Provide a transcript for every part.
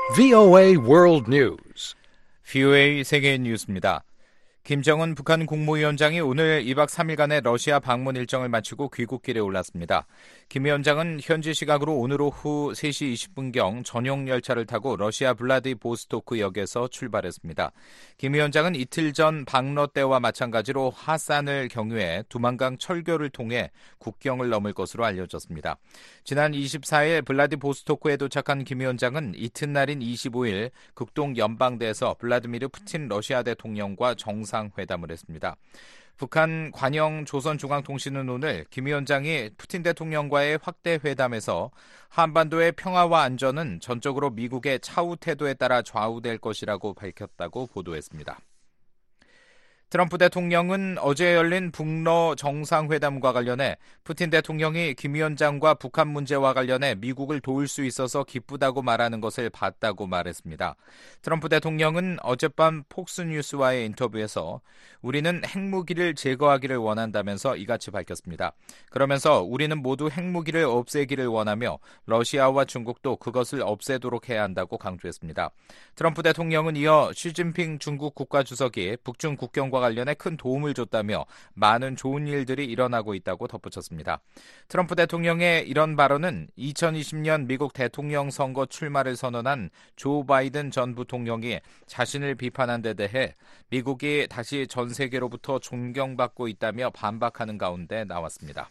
VOA World News. VOA 세계 뉴스입니다. 김정은 북한 국무위원장이 오늘 2박 3일간의 러시아 방문 일정을 마치고 귀국길에 올랐습니다. 김 위원장은 현지 시각으로 오늘 오후 3시 20분경 전용 열차를 타고 러시아 블라디보스토크 역에서 출발했습니다. 김 위원장은 이틀 전 방러 때와 마찬가지로 하산을 경유해 두만강 철교를 통해 국경을 넘을 것으로 알려졌습니다. 지난 24일 블라디보스토크에 도착한 김 위원장은 이튿날인 25일 극동 연방대에서 블라디미르 푸틴 러시아 대통령과 정상회담을 했습니다. 북한 관영 조선중앙통신은 오늘 김 위원장이 푸틴 대통령과의 확대 회담에서 한반도의 평화와 안전은 전적으로 미국의 차후 태도에 따라 좌우될 것이라고 밝혔다고 보도했습니다. 트럼프 대통령은 어제 열린 북러 정상회담과 관련해 푸틴 대통령이 김 위원장과 북한 문제와 관련해 미국을 도울 수 있어서 기쁘다고 말하는 것을 봤다고 말했습니다. 트럼프 대통령은 어젯밤 폭스뉴스와의 인터뷰에서 우리는 핵무기를 제거하기를 원한다면서 이같이 밝혔습니다. 그러면서 우리는 모두 핵무기를 없애기를 원하며 러시아와 중국도 그것을 없애도록 해야 한다고 강조했습니다. 트럼프 대통령은 이어 시진핑 중국 국가주석이 북중 국경과 관련해 큰 도움을 줬다며 많은 좋은 일들이 일어나고 있다고 덧붙였습니다. 트럼프 대통령의 이런 발언은 2020년 미국 대통령 선거 출마를 선언한 조 바이든 전 부통령이 자신을 비판한 데 대해 미국이 다시 전 세계로부터 존경받고 있다며 반박하는 가운데 나왔습니다.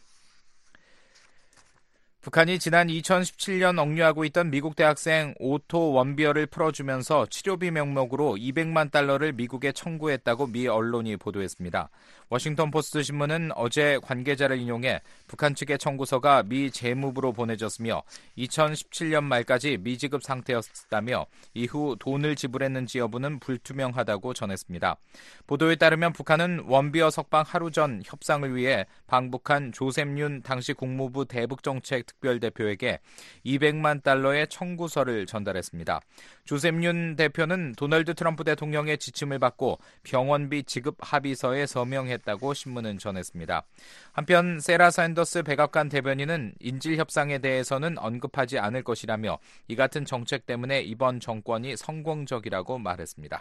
북한이 지난 2017년 억류하고 있던 미국 대학생 오토 원비어를 풀어주면서 치료비 명목으로 200만 달러를 미국에 청구했다고 미 언론이 보도했습니다. 워싱턴 포스트 신문은 어제 관계자를 인용해 북한 측의 청구서가 미 재무부로 보내졌으며 2017년 말까지 미지급 상태였다며 이후 돈을 지불했는지 여부는 불투명하다고 전했습니다. 보도에 따르면 북한은 원비어 석방 하루 전 협상을 위해 방북한 조셉윤 당시 국무부 대북정책 특별대표에게 200만 달러의 청구서를 전달했습니다. 조셉윤 대표는 도널드 트럼프 대통령의 지침을 받고 병원비 지급 합의서에 서명했다고 신문은 전했습니다. 한편 세라 샌더스 백악관 대변인은 인질 협상에 대해서는 언급하지 않을 것이라며 이 같은 정책 때문에 이번 정권이 성공적이라고 말했습니다.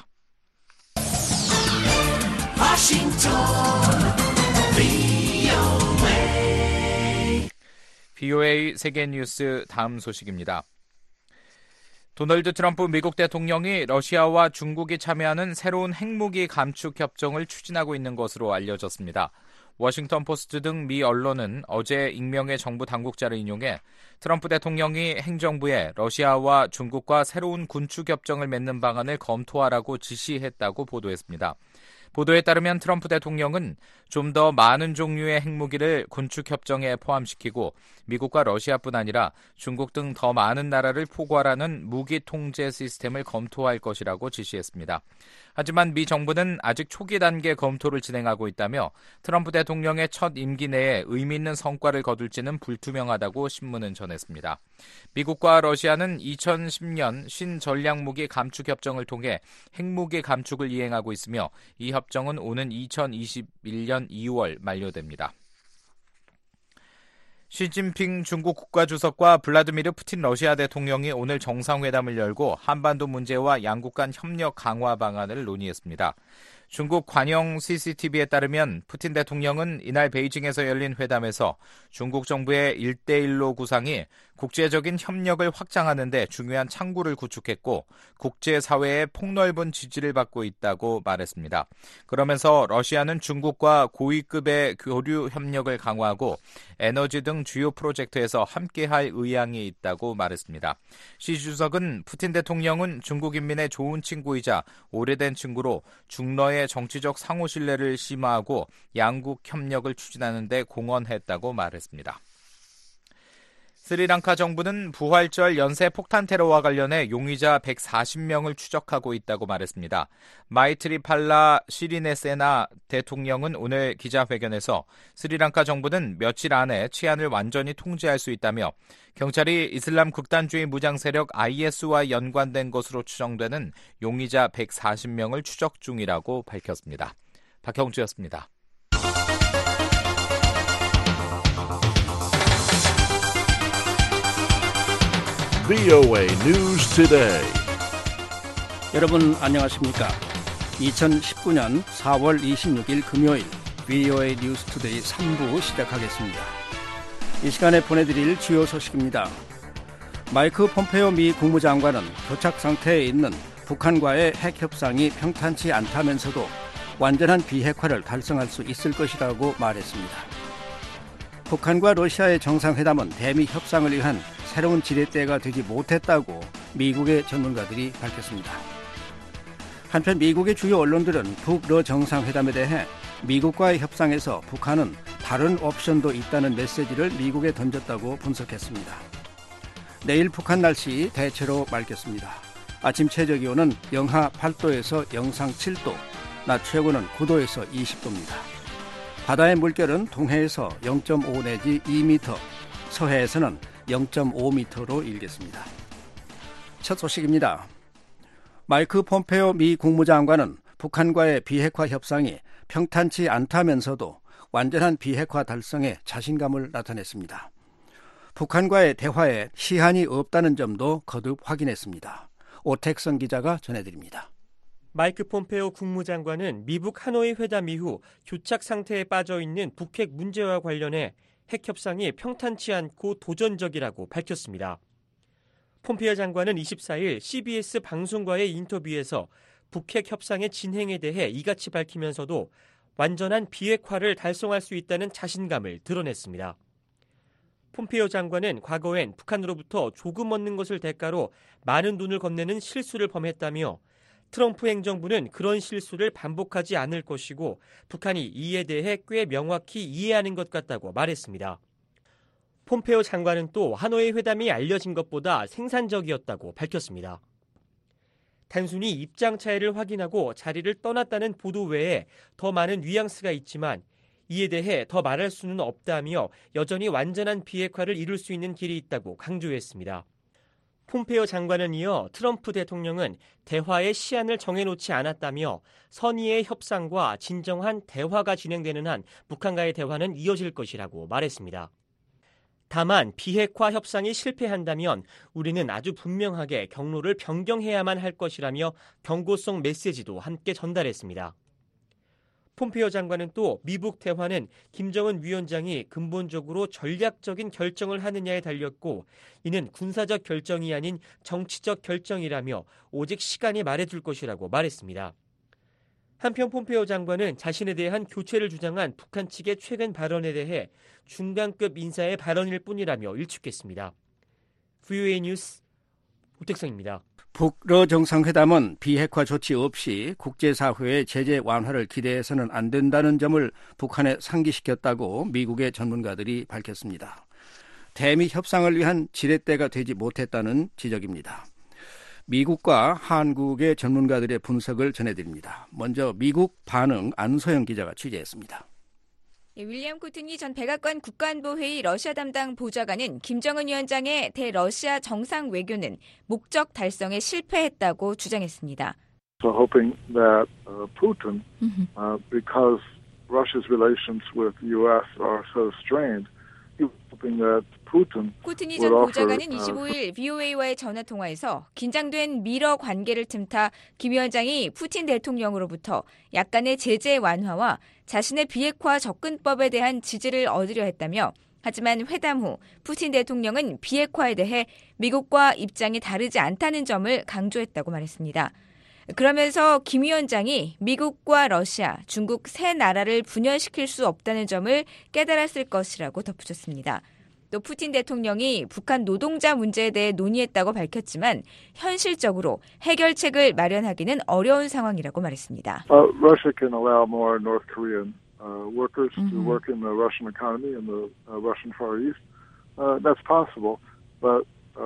VOA 세계뉴스 다음 소식입니다. 도널드 트럼프 미국 대통령이 러시아와 중국이 참여하는 새로운 핵무기 감축 협정을 추진하고 있는 것으로 알려졌습니다. 워싱턴 포스트 등 미 언론은 어제 익명의 정부 당국자를 인용해 트럼프 대통령이 행정부에 러시아와 중국과 새로운 군축 협정을 맺는 방안을 검토하라고 지시했다고 보도했습니다. 보도에 따르면 트럼프 대통령은 좀 더 많은 종류의 핵무기를 군축협정에 포함시키고 미국과 러시아뿐 아니라 중국 등 더 많은 나라를 포괄하는 무기 통제 시스템을 검토할 것이라고 지시했습니다. 하지만 미 정부는 아직 초기 단계 검토를 진행하고 있다며 트럼프 대통령의 첫 임기 내에 의미 있는 성과를 거둘지는 불투명하다고 신문은 전했습니다. 미국과 러시아는 2010년 신전략무기 감축협정을 통해 핵무기 감축을 이행하고 있으며 이 협정은 오는 2021년 2월 만료됩니다. 시진핑 중국 국가주석과 블라디미르 푸틴 러시아 대통령이 오늘 정상회담을 열고 한반도 문제와 양국 간 협력 강화 방안을 논의했습니다. 중국 관영 CCTV에 따르면 푸틴 대통령은 이날 베이징에서 열린 회담에서 중국 정부의 1대1로 구상이 국제적인 협력을 확장하는 데 중요한 창구를 구축했고 국제사회의 폭넓은 지지를 받고 있다고 말했습니다. 그러면서 러시아는 중국과 고위급의 교류 협력을 강화하고 에너지 등 주요 프로젝트에서 함께할 의향이 있다고 말했습니다. 시 주석은 푸틴 대통령은 중국 인민의 좋은 친구이자 오래된 친구로 중러의 정치적 상호 신뢰를 심화하고 양국 협력을 추진하는 데 공헌했다고 말했습니다. 스리랑카 정부는 부활절 연쇄 폭탄 테러와 관련해 용의자 140명을 추적하고 있다고 말했습니다. 마이트리팔라 시리네세나 대통령은 오늘 기자회견에서 스리랑카 정부는 며칠 안에 치안을 완전히 통제할 수 있다며 경찰이 이슬람 극단주의 무장 세력 IS와 연관된 것으로 추정되는 용의자 140명을 추적 중이라고 밝혔습니다. 박형주였습니다. VOA News Today. 여러분 안녕하십니까? 2019년 4월 26일 금요일 VOA 뉴스투데이 3부 시작하겠습니다. 이 시간에 보내드릴 주요 소식입니다. 마이크 폼페오 미 국무장관은 교착 상태에 있는 북한과의 핵 협상이 평탄치 않다면서도 완전한 비핵화를 달성할 수 있을 것이라고 말했습니다. 북한과 러시아의 정상회담은 대미 협상을 위한 새로운 지렛대가 되지 못했다고 미국의 전문가들이 밝혔습니다. 한편 미국의 주요 언론들은 북러 정상회담에 대해 미국과의 협상에서 북한은 다른 옵션도 있다는 메시지를 미국에 던졌다고 분석했습니다. 내일 북한 날씨 대체로 맑겠습니다. 아침 최저기온은 영하 8도에서 영상 7도, 낮 최고는 9도에서 20도입니다. 바다의 물결은 동해에서 0.5 내지 2m, 서해에서는 0.5m로 일겠습니다. 첫 소식입니다. 마이크 폼페오 미 국무장관은 북한과의 비핵화 협상이 평탄치 않다면서도 완전한 비핵화 달성에 자신감을 나타냈습니다. 북한과의 대화에 시한이 없다는 점도 거듭 확인했습니다. 오택성 기자가 전해드립니다. 마이크 폼페오 국무장관은 미국 하노이 회담 이후 교착 상태에 빠져 있는 북핵 문제와 관련해 핵 협상이 평탄치 않고 도전적이라고 밝혔습니다. 폼페오 장관은 24일 CBS 방송과의 인터뷰에서 북핵 협상의 진행에 대해 이같이 밝히면서도 완전한 비핵화를 달성할 수 있다는 자신감을 드러냈습니다. 폼페오 장관은 과거엔 북한으로부터 조금 얻는 것을 대가로 많은 돈을 건네는 실수를 범했다며 트럼프 행정부는 그런 실수를 반복하지 않을 것이고 북한이 이에 대해 꽤 명확히 이해하는 것 같다고 말했습니다. 폼페오 장관은 또 하노이 회담이 알려진 것보다 생산적이었다고 밝혔습니다. 단순히 입장 차이를 확인하고 자리를 떠났다는 보도 외에 더 많은 뉘앙스가 있지만 이에 대해 더 말할 수는 없다며 여전히 완전한 비핵화를 이룰 수 있는 길이 있다고 강조했습니다. 폼페오 장관은 이어 트럼프 대통령은 대화의 시한을 정해놓지 않았다며 선의의 협상과 진정한 대화가 진행되는 한 북한과의 대화는 이어질 것이라고 말했습니다. 다만 비핵화 협상이 실패한다면 우리는 아주 분명하게 경로를 변경해야만 할 것이라며 경고성 메시지도 함께 전달했습니다. 폼페오 장관은 또 미북 대화는 김정은 위원장이 근본적으로 전략적인 결정을 하느냐에 달렸고 이는 군사적 결정이 아닌 정치적 결정이라며 오직 시간이 말해줄 것이라고 말했습니다. 한편 폼페오 장관은 자신에 대한 교체를 주장한 북한 측의 최근 발언에 대해 중간급 인사의 발언일 뿐이라며 일축했습니다. VOA 뉴스 오택성입니다. 북러 정상회담은 비핵화 조치 없이 국제사회의 제재 완화를 기대해서는 안 된다는 점을 북한에 상기시켰다고 미국의 전문가들이 밝혔습니다. 대미 협상을 위한 지렛대가 되지 못했다는 지적입니다. 미국과 한국의 전문가들의 분석을 전해드립니다. 먼저 미국 반응 안소영 기자가 취재했습니다. 윌리엄 코트니 전 백악관 국가안보회의 러시아 담당 보좌관은 김정은 위원장의 대러시아 정상 외교는 목적 달성에 실패했다고 주장했습니다. So hoping that Putin, because Russia's relations with the U.S. are so strained, hoping that Putin. 코트니 전 보좌관은 25일 VOA와의 전화 통화에서 긴장된 미러 관계를 틈타 김 위원장이 푸틴 대통령으로부터 약간의 제재 완화와 자신의 비핵화 접근법에 대한 지지를 얻으려 했다며 하지만 회담 후 푸틴 대통령은 비핵화에 대해 미국과 입장이 다르지 않다는 점을 강조했다고 말했습니다. 그러면서 김 위원장이 미국과 러시아, 중국 세 나라를 분열시킬 수 없다는 점을 깨달았을 것이라고 덧붙였습니다. 또 푸틴 대통령이 북한 노동자 문제에 대해 논의했다고 밝혔지만 현실적으로 해결책을 마련하기는 어려운 상황이라고 말했습니다. Russia can allow more North Korean workers to work in the Russian economy in the Russian Far East. That's possible, but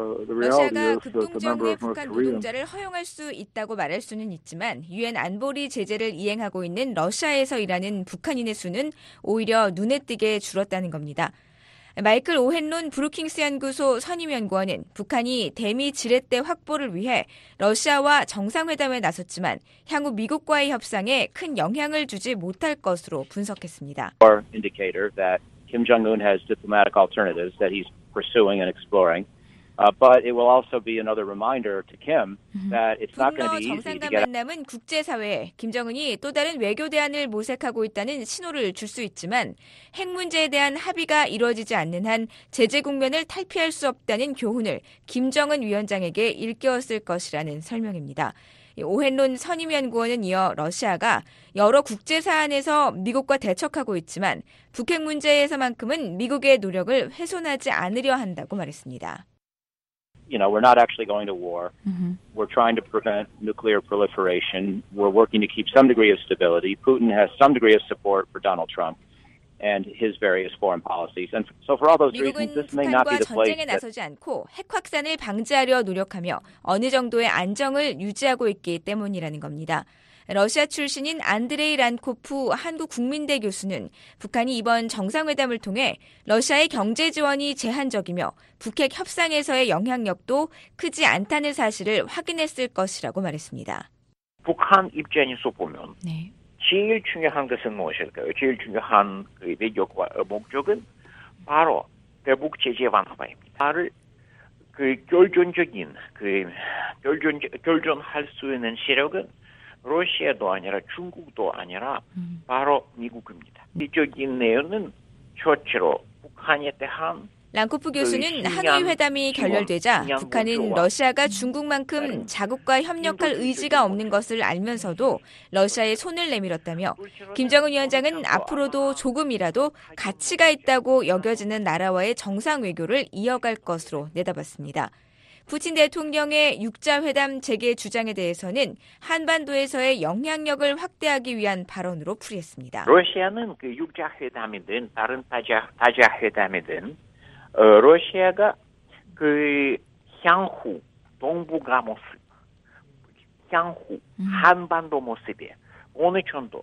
러시아가 극동정의 북한 노동자를 허용할 수 있다고 말할 수는 있지만 유엔 안보리 제재를 이행하고 있는 러시아에서 일하는 북한인의 수는 오히려 눈에 띄게 줄었다는 겁니다. 마이클 오헨론 브루킹스 연구소 선임연구원은 북한이 대미 지렛대 확보를 위해 러시아와 정상회담에 나섰지만 향후 미국과의 협상에 큰 영향을 주지 못할 것으로 분석했습니다. Indicator that Kim Jong-un has diplomatic alternatives that he's pursuing and exploring. But it will also be another reminder to Kim that it's not going to 북러 be easy to 정상간 get. 만남은 국제사회에 김정은이 또 다른 외교 대안을 모색하고 있다는 신호를 줄 수 있지만 핵 문제에 대한 합의가 이루어지지 않는 한 제재 국면을 탈피할 수 없다는 교훈을 김정은 위원장에게 일깨웠을 것이라는 설명입니다. 오헨론 선임연구원은 이어 러시아가 여러 국제 사안에서 미국과 대척하고 있지만 북핵 문제에서만큼은 미국의 노력을 훼손하지 않으려 한다고 말했습니다. We're not actually going to war. We're trying to prevent nuclear proliferation. We're working to keep some degree of stability. Putin has some degree of support for Donald Trump and his various foreign policies. And so for all those reasons, this may not be the place. 전쟁에 나서지 않고 핵 확산을 방지하려 노력하며 어느 정도의 안정을 유지하고 있기 때문이라는 겁니다. 러시아 출신인 안드레이 란코프 한국국민대 교수는 북한이 이번 정상회담을 통해 러시아의 경제 지원이 제한적이며 북핵 협상에서의 영향력도 크지 않다는 사실을 확인했을 것이라고 말했습니다. 북한 입장에서 보면 제일 중요한 것은 무엇일까요? 제일 중요한 그 외교과 목적은 바로 대북 제재 완화입니다. 그 결정적인 결정할 수 있는 세력은 러시아도 아니라 중국도 아니라 바로 미국입니다. 이적인 내용은 첫째로 북한에 대한 란코프 교수는 하노이 회담이 결렬되자 북한은 러시아가 중국만큼 자국과 협력할 의지가 없는 것을 알면서도 러시아에 손을 내밀었다며 김정은 위원장은 앞으로도 조금이라도 가치가 있다고 여겨지는 나라와의 정상 외교를 이어갈 것으로 내다봤습니다. 푸틴 대통령의 육자회담 재개 주장에 대해서는 한반도에서의 영향력을 확대하기 위한 발언으로 풀이했습니다. 러시아는 그 육자회담이든 다른 다자회담이든 러시아가 그 향후 동북아 모습, 향후 한반도 모습에 어느 정도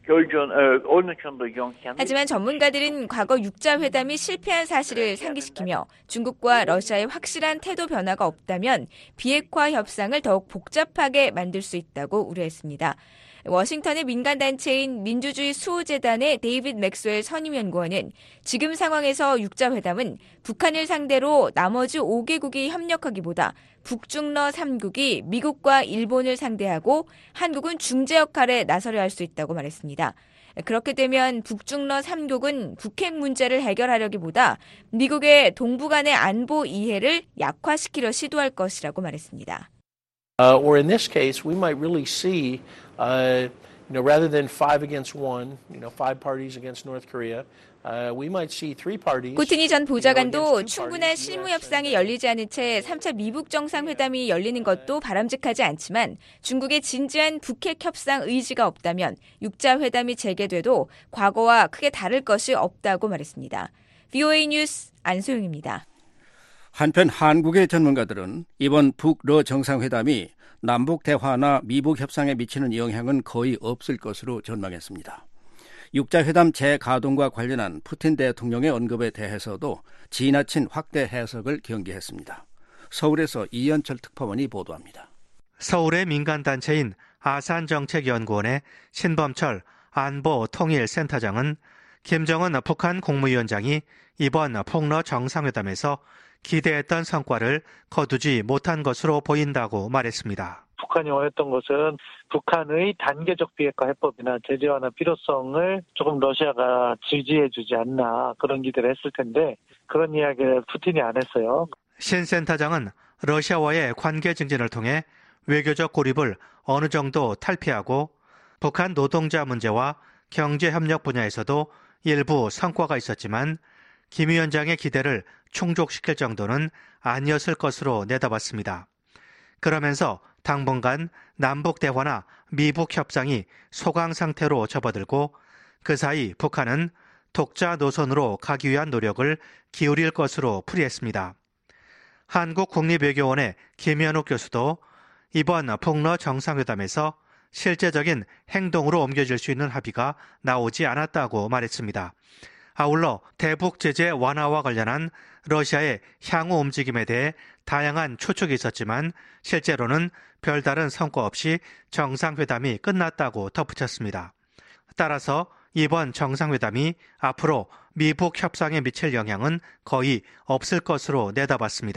영향. 하지만 전문가들은 과거 육자회담이 실패한 사실을 상기시키며 중국과 러시아의 확실한 태도 변화가 없다면 비핵화 협상을 더욱 복잡하게 만들 수 있다고 우려했습니다. 워싱턴의 민간단체인 민주주의 수호재단의 데이빗 맥스웰 선임연구원은 지금 상황에서 육자회담은 북한을 상대로 나머지 5개국이 협력하기보다 북중러 3국이 미국과 일본을 상대하고 한국은 중재 역할에 나서려 할 수 있다고 말했습니다. 그렇게 되면 북중러 3국은 북핵 문제를 해결하려기보다 미국의 동북 간의 안보 이해를 약화시키려 시도할 것이라고 말했습니다. Or in this case, we might really see, rather than 5 against 1, 5 parties against North Korea, we might see 3 parties. 코트니 전 보좌관도 충분한 실무 협상이 열리지 않은 채 3차 미북 정상회담이 열리는 것도 바람직하지 않지만 중국의 진지한 북핵 협상 의지가 없다면 육자회담이 재개돼도 과거와 크게 다를 것이 없다고 말했습니다. VOA 뉴스 안소영입니다. 한편 한국의 전문가들은 이번 북러 정상회담이 남북 대화나 미북 협상에 미치는 영향은 거의 없을 것으로 전망했습니다. 육자회담 재가동과 관련한 푸틴 대통령의 언급에 대해서도 지나친 확대 해석을 경계했습니다. 서울에서 이현철 특파원이 보도합니다. 서울의 민간단체인 아산정책연구원의 신범철 안보통일센터장은 김정은 북한 국무위원장이 이번 북러 정상회담에서 기대했던 성과를 거두지 못한 것으로 보인다고 말했습니다. 북한이 원했던 것은 북한의 단계적 비핵화 해법이나 제재 완화 필요성을 조금 러시아가 지지해주지 않나 그런 기대를 했을 텐데 그런 이야기를 푸틴이 안 했어요. 신 센터장은 러시아와의 관계 증진을 통해 외교적 고립을 어느 정도 탈피하고 북한 노동자 문제와 경제협력 분야에서도 일부 성과가 있었지만 김 위원장의 기대를 충족시킬 정도는 아니었을 것으로 내다봤습니다. 그러면서 당분간 남북 대화나 미북 협상이 소강 상태로 접어들고 그 사이 북한은 독자 노선으로 가기 위한 노력을 기울일 것으로 풀이했습니다. 한국국립외교원의 김현욱 교수도 이번 북러 정상회담에서 실제적인 행동으로 옮겨질 수 있는 합의가 나오지 않았다고 말했습니다. 아울러 대북 제재 완화와 관련한 러시아의 향후 움직임에 대해 다양한 추측이 있었지만 실제로는 별다른 성과 없이 정상회담이 끝났다고 덧붙였습니다. 따라서 이번 정상회담이 앞으로 미북 협상에 미칠 영향은 거의 없을 것으로 내다봤습니다.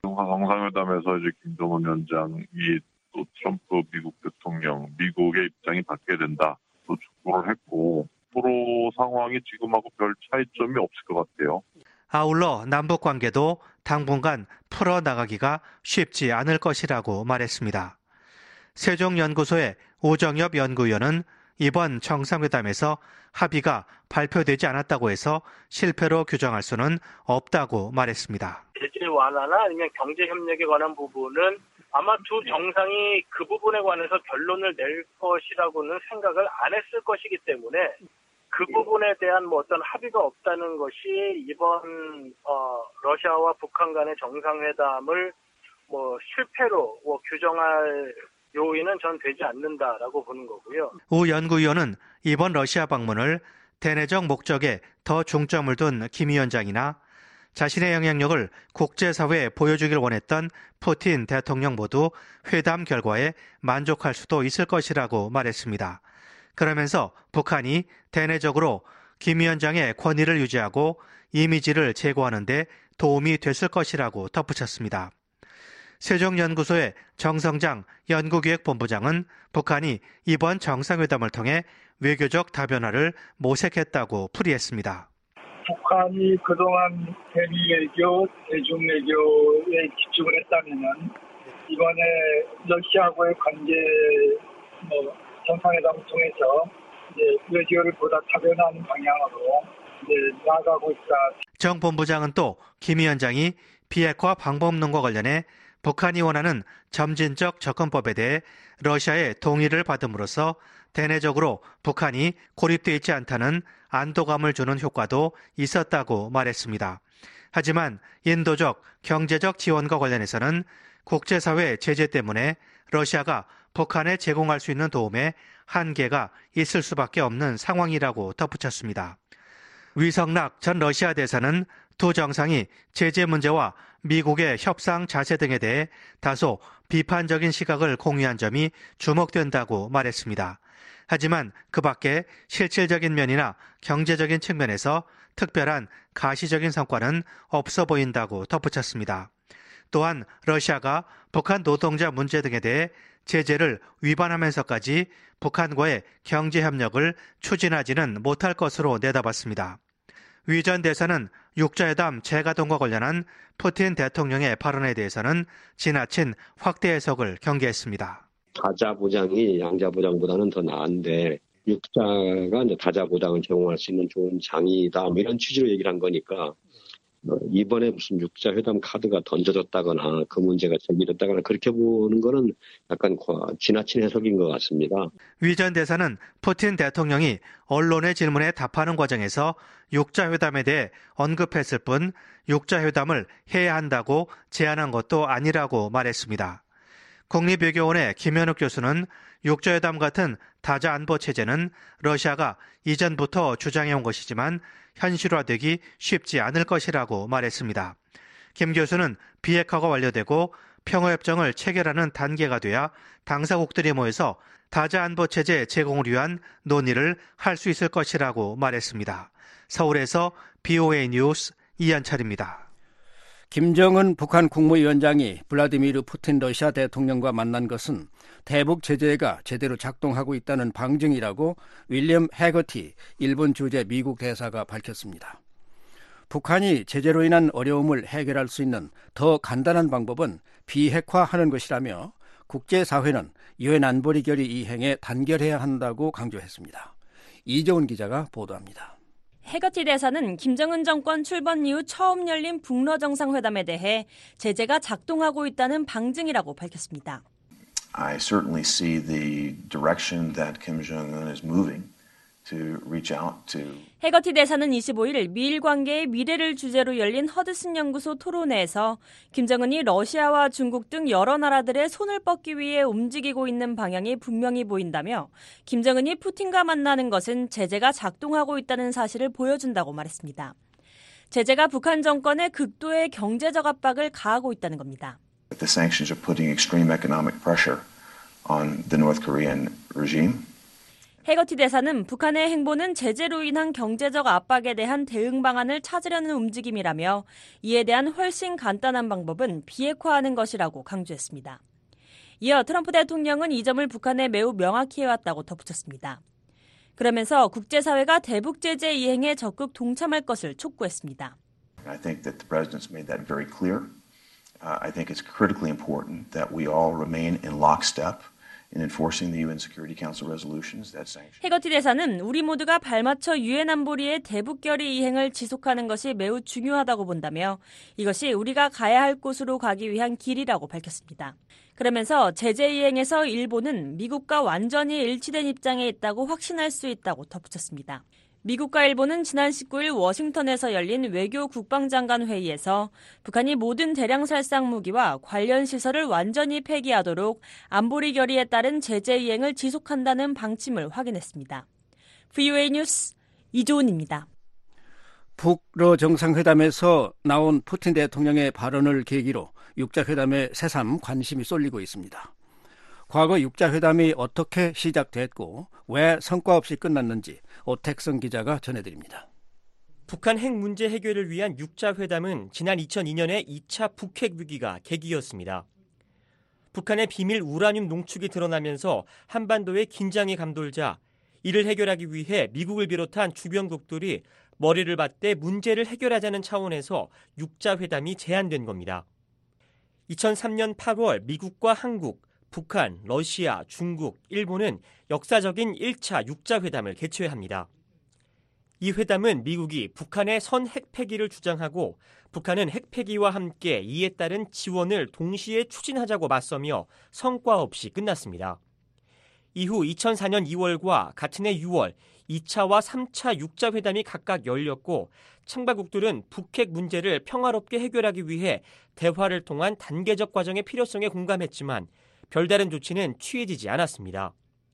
정상회담에서 이제 김정은 위원장이 또 트럼프 미국 대통령, 미국의 입장이 바뀌게 된다 또 촉구를 했고 서로 상황이 지금하고 별 차이점이 없을 것 같아요. 아울러 남북 관계도 당분간 풀어나가기가 쉽지 않을 것이라고 말했습니다. 세종연구소의 오정엽 연구위원은 이번 정상회담에서 합의가 발표되지 않았다고 해서 실패로 규정할 수는 없다고 말했습니다. 제재 완화나 아니면 경제 협력에 관한 부분은 아마 두 정상이 그 부분에 관해서 결론을 낼 것이라고는 생각을 안 했을 것이기 때문에 그 부분에 대한 어떤 합의가 없다는 것이 이번 러시아와 북한 간의 정상회담을 실패로 규정할 요인은 전 되지 않는다라고 보는 거고요. 우 연구위원은 이번 러시아 방문을 대내적 목적에 더 중점을 둔 김 위원장이나 자신의 영향력을 국제사회에 보여주길 원했던 푸틴 대통령 모두 회담 결과에 만족할 수도 있을 것이라고 말했습니다. 그러면서 북한이 대내적으로 김 위원장의 권위를 유지하고 이미지를 제고하는 데 도움이 됐을 것이라고 덧붙였습니다. 세종연구소의 정성장 연구기획본부장은 북한이 이번 정상회담을 통해 외교적 다변화를 모색했다고 풀이했습니다. 북한이 그동안 대미외교, 대중외교에 집중을 했다면 이번에 러시아하고의 관계 정상회담을 통해서 외교를 보다 다변화하는 방향으로 나아가고 있다. 정 본부장은 또 김 위원장이 비핵화 방법론과 관련해 북한이 원하는 점진적 접근법에 대해 러시아의 동의를 받음으로써 대내적으로 북한이 고립되어 있지 않다는 안도감을 주는 효과도 있었다고 말했습니다. 하지만 인도적, 경제적 지원과 관련해서는 국제사회 제재 때문에 러시아가 북한에 제공할 수 있는 도움에 한계가 있을 수밖에 없는 상황이라고 덧붙였습니다. 위성락 전 러시아 대사는 두 정상이 제재 문제와 미국의 협상 자세 등에 대해 다소 비판적인 시각을 공유한 점이 주목된다고 말했습니다. 하지만 그 밖에 실질적인 면이나 경제적인 측면에서 특별한 가시적인 성과는 없어 보인다고 덧붙였습니다. 또한 러시아가 북한 노동자 문제 등에 대해 제재를 위반하면서까지 북한과의 경제 협력을 추진하지는 못할 것으로 내다봤습니다. 위 전 대사는 육자회담 재가동과 관련한 푸틴 대통령의 발언에 대해서는 지나친 확대 해석을 경계했습니다. 다자보장이 양자보장보다는 더 나은데 육자가 이제 다자보장을 제공할 수 있는 좋은 장이다 이런 취지로 얘기를 한 거니까 이번에 무슨 육자 회담 카드가 던져졌다거나 그 문제가 제기됐다거나 그렇게 보는 거는 약간 지나친 해석인 것 같습니다. 위 전 대사는 푸틴 대통령이 언론의 질문에 답하는 과정에서 육자 회담에 대해 언급했을 뿐 육자 회담을 해야 한다고 제안한 것도 아니라고 말했습니다. 국립외교원의 김현욱 교수는 육자회담 같은 다자 안보 체제는 러시아가 이전부터 주장해온 것이지만 현실화되기 쉽지 않을 것이라고 말했습니다. 김 교수는 비핵화가 완료되고 평화협정을 체결하는 단계가 돼야 당사국들이 모여서 다자 안보 체제 제공을 위한 논의를 할 수 있을 것이라고 말했습니다. 서울에서 BOA 뉴스 이현철입니다. 김정은 북한 국무위원장이 블라디미르 푸틴 러시아 대통령과 만난 것은 대북 제재가 제대로 작동하고 있다는 방증이라고 윌리엄 해거티 일본 주재 미국 대사가 밝혔습니다. 북한이 제재로 인한 어려움을 해결할 수 있는 더 간단한 방법은 비핵화하는 것이라며 국제사회는 유엔 안보리 결의 이행에 단결해야 한다고 강조했습니다. 이재훈 기자가 보도합니다. 해거티 대사는 김정은 정권 출범 이후 처음 열린 북러 정상회담에 대해 제재가 작동하고 있다는 방증이라고 밝혔습니다. I certainly see the direction that Kim Jong-un is moving to reach out to. 해거티 대사는 25일 미일 관계의 미래를 주제로 열린 허드슨 연구소 토론회에서 김정은이 러시아와 중국 등 여러 나라들의 손을 뻗기 위해 움직이고 있는 방향이 분명히 보인다며 김정은이 푸틴과 만나는 것은 제재가 작동하고 있다는 사실을 보여준다고 말했습니다. 제재가 북한 정권의 극도의 경제적 압박을 가하고 있다는 겁니다. The sanctions are putting extreme economic pressure on the North Korean regime. 해거티 대사는 북한의 행보는 제재로 인한 경제적 압박에 대한 대응 방안을 찾으려는 움직임이라며 이에 대한 훨씬 간단한 방법은 비핵화하는 것이라고 강조했습니다. 이어 트럼프 대통령은 이 점을 북한에 매우 명확히 해왔다고 덧붙였습니다. 그러면서 국제사회가 대북 제재 이행에 적극 동참할 것을 촉구했습니다. I think that the president's made that very clear. I think it's critically important that we all remain in lockstep in enforcing the UN Security Council resolutions that sanction. 해거티 대사는 우리 모두가 발맞춰 유엔 안보리의 대북 결의 이행을 지속하는 것이 매우 중요하다고 본다며 이것이 우리가 가야 할 곳으로 가기 위한 길이라고 밝혔습니다. 그러면서 제재 이행에서 일본은 미국과 완전히 일치된 입장에 있다고 확신할 수 있다고 덧붙였습니다. 미국과 일본은 지난 19일 워싱턴에서 열린 외교 국방장관 회의에서 북한이 모든 대량살상 무기와 관련 시설을 완전히 폐기하도록 안보리 결의에 따른 제재 이행을 지속한다는 방침을 확인했습니다. VOA 뉴스 이조은입니다. 북러 정상회담에서 나온 푸틴 대통령의 발언을 계기로 육자회담에 새삼 관심이 쏠리고 있습니다. 과거 육자회담이 어떻게 시작됐고 왜 성과 없이 끝났는지 오택성 기자가 전해드립니다. 북한 핵 문제 해결을 위한 육자회담은 지난 2002년에 2차 북핵 위기가 계기였습니다. 북한의 비밀 우라늄 농축이 드러나면서 한반도에 긴장이 감돌자 이를 해결하기 위해 미국을 비롯한 주변국들이 머리를 맞대 문제를 해결하자는 차원에서 육자회담이 제안된 겁니다. 2003년 8월 미국과 한국, 북한, 러시아, 중국, 일본은 역사적인 1차 육자회담을 개최합니다. 이 회담은 미국이 북한의 선 핵폐기를 주장하고 북한은 핵폐기와 함께 이에 따른 지원을 동시에 추진하자고 맞서며 성과 없이 끝났습니다. 이후 2004년 2월과 같은 해 6월 2차와 3차 육자회담이 각각 열렸고 참가국들은 북핵 문제를 평화롭게 해결하기 위해 대화를 통한 단계적 과정의 필요성에 공감했지만 별다른 조치는 취해지지 않았습니다.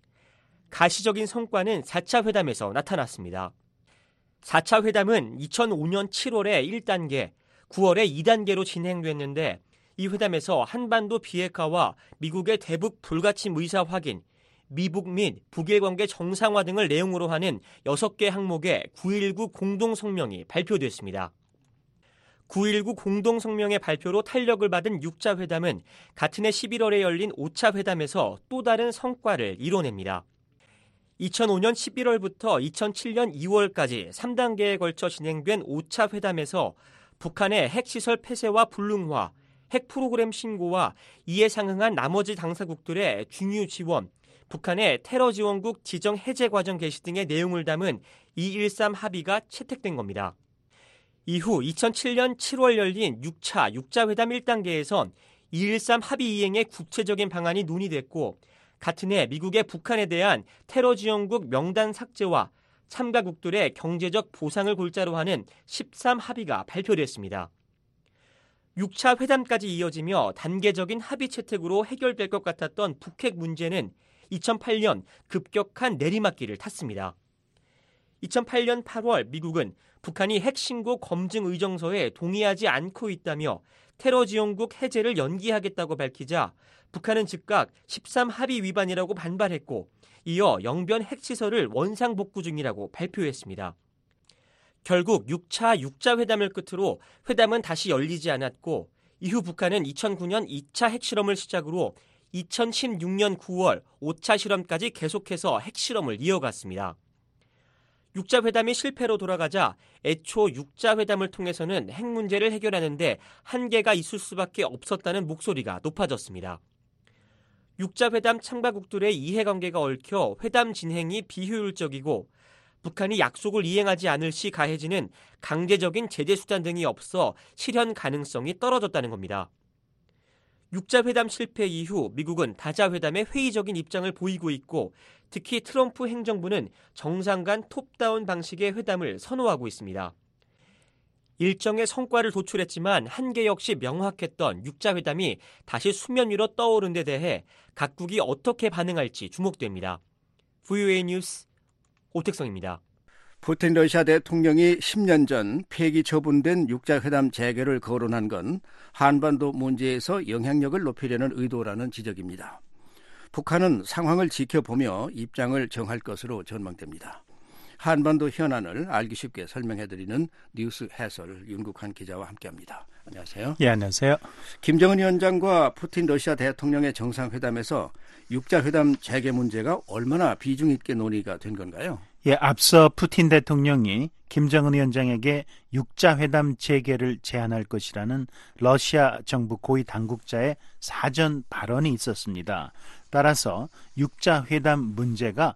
가시적인 성과는 4차 회담에서 나타났습니다. 4차 회담은 2005년 7월에 1단계, 9월에 2단계로 진행됐는데 이 회담에서 한반도 비핵화와 미국의 대북 불가침 의사 확인, 미북 및 북일 관계 정상화 등을 내용으로 하는 6개 항목의 9.19 공동성명이 발표됐습니다. 9.19 공동성명의 발표로 탄력을 받은 육자회담은 같은 해 11월에 열린 5차 회담에서 또 다른 성과를 이뤄냅니다. 2005년 11월부터 2007년 2월까지 3단계에 걸쳐 진행된 5차 회담에서 북한의 핵시설 폐쇄와 불능화, 핵 프로그램 신고와 이에 상응한 나머지 당사국들의 중유 지원, 북한의 테러 지원국 지정 해제 과정 개시 등의 내용을 담은 213 합의가 채택된 겁니다. 이후 2007년 7월 열린 6차 육자회담 1단계에선 213 합의 이행의 구체적인 방안이 논의됐고 같은 해 미국의 북한에 대한 테러 지원국 명단 삭제와 참가국들의 경제적 보상을 골자로 하는 13 합의가 발표됐습니다. 6차 회담까지 이어지며 단계적인 합의 채택으로 해결될 것 같았던 북핵 문제는 2008년 급격한 내리막길을 탔습니다. 2008년 8월 미국은 북한이 핵신고 검증 의정서에 동의하지 않고 있다며 테러 지원국 해제를 연기하겠다고 밝히자 북한은 즉각 13 합의 위반이라고 반발했고 이어 영변 핵시설을 원상복구 중이라고 발표했습니다. 결국 6차 육자회담을 끝으로 회담은 다시 열리지 않았고 이후 북한은 2009년 2차 핵실험을 시작으로 2016년 9월 5차 실험까지 계속해서 핵실험을 이어갔습니다. 육자회담이 실패로 돌아가자 애초 육자회담을 통해서는 핵 문제를 해결하는 데 한계가 있을 수밖에 없었다는 목소리가 높아졌습니다. 육자회담 참가국들의 이해관계가 얽혀 회담 진행이 비효율적이고 북한이 약속을 이행하지 않을 시 가해지는 강제적인 제재 수단 등이 없어 실현 가능성이 떨어졌다는 겁니다. 육자회담 실패 이후 미국은 다자회담에 회의적인 입장을 보이고 있고 특히 트럼프 행정부는 정상 간 톱다운 방식의 회담을 선호하고 있습니다. 일정의 성과를 도출했지만 한계 역시 명확했던 육자회담이 다시 수면 위로 떠오른 데 대해 각국이 어떻게 반응할지 주목됩니다. VOA 뉴스 오택성입니다. 푸틴 러시아 대통령이 10년 전 폐기 처분된 육자회담 재개를 거론한 건 한반도 문제에서 영향력을 높이려는 의도라는 지적입니다. 북한은 상황을 지켜보며 입장을 정할 것으로 전망됩니다. 한반도 현안을 알기 쉽게 설명해드리는 뉴스 해설 윤국한 기자와 함께합니다. 안녕하세요. 예, 안녕하세요. 김정은 위원장과 푸틴 러시아 대통령의 정상회담에서 육자회담 재개 문제가 얼마나 비중 있게 논의가 된 건가요? 예, 앞서 푸틴 대통령이 김정은 위원장에게 육자회담 재개를 제안할 것이라는 러시아 정부 고위 당국자의 사전 발언이 있었습니다. 따라서 육자회담 문제가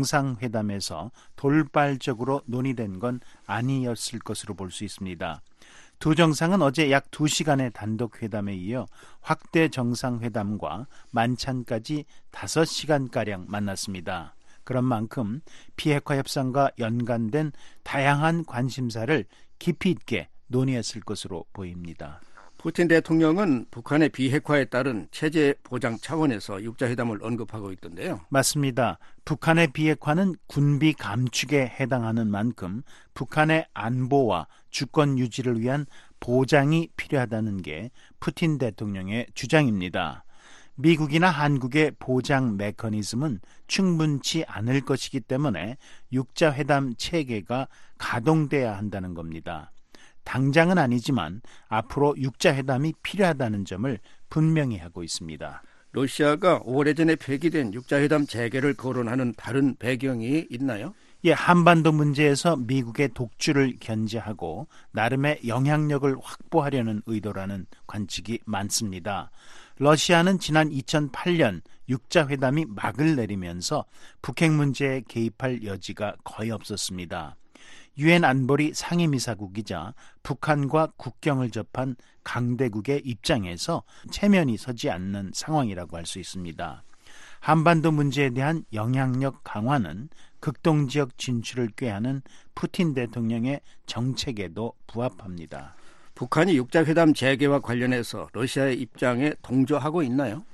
정상회담에서 돌발적으로 논의된 건 아니었을 것으로 볼 수 있습니다. 두 정상은 어제 약 2시간의 단독회담에 이어 확대 정상회담과 만찬까지 5시간가량 만났습니다. 그런 만큼 비핵화 협상과 연관된 다양한 관심사를 깊이 있게 논의했을 것으로 보입니다. 푸틴 대통령은 북한의 비핵화에 따른 체제 보장 차원에서 육자회담을 언급하고 있던데요. 맞습니다. 북한의 비핵화는 군비 감축에 해당하는 만큼 북한의 안보와 주권 유지를 위한 보장이 필요하다는 게 푸틴 대통령의 주장입니다. 미국이나 한국의 보장 메커니즘은 충분치 않을 것이기 때문에 육자회담 체계가 가동돼야 한다는 겁니다. 당장은 아니지만 앞으로 육자회담이 필요하다는 점을 분명히 하고 있습니다. 러시아가 오래전에 폐기된 육자회담 재개를 거론하는 다른 배경이 있나요? 예, 한반도 문제에서 미국의 독주를 견제하고 나름의 영향력을 확보하려는 의도라는 관측이 많습니다. 러시아는 지난 2008년 육자회담이 막을 내리면서 북핵 문제에 개입할 여지가 거의 없었습니다. 유엔 안보리 상임이사국이자 북한과 국경을 접한 강대국의 입장에서 체면이 서지 않는 상황이라고 할 수 있습니다. 한반도 문제에 대한 영향력 강화는 극동지역 진출을 꾀하는 푸틴 대통령의 정책에도 부합합니다. 북한이 육자회담 재개와 관련해서 러시아의 입장에 동조하고 있나요?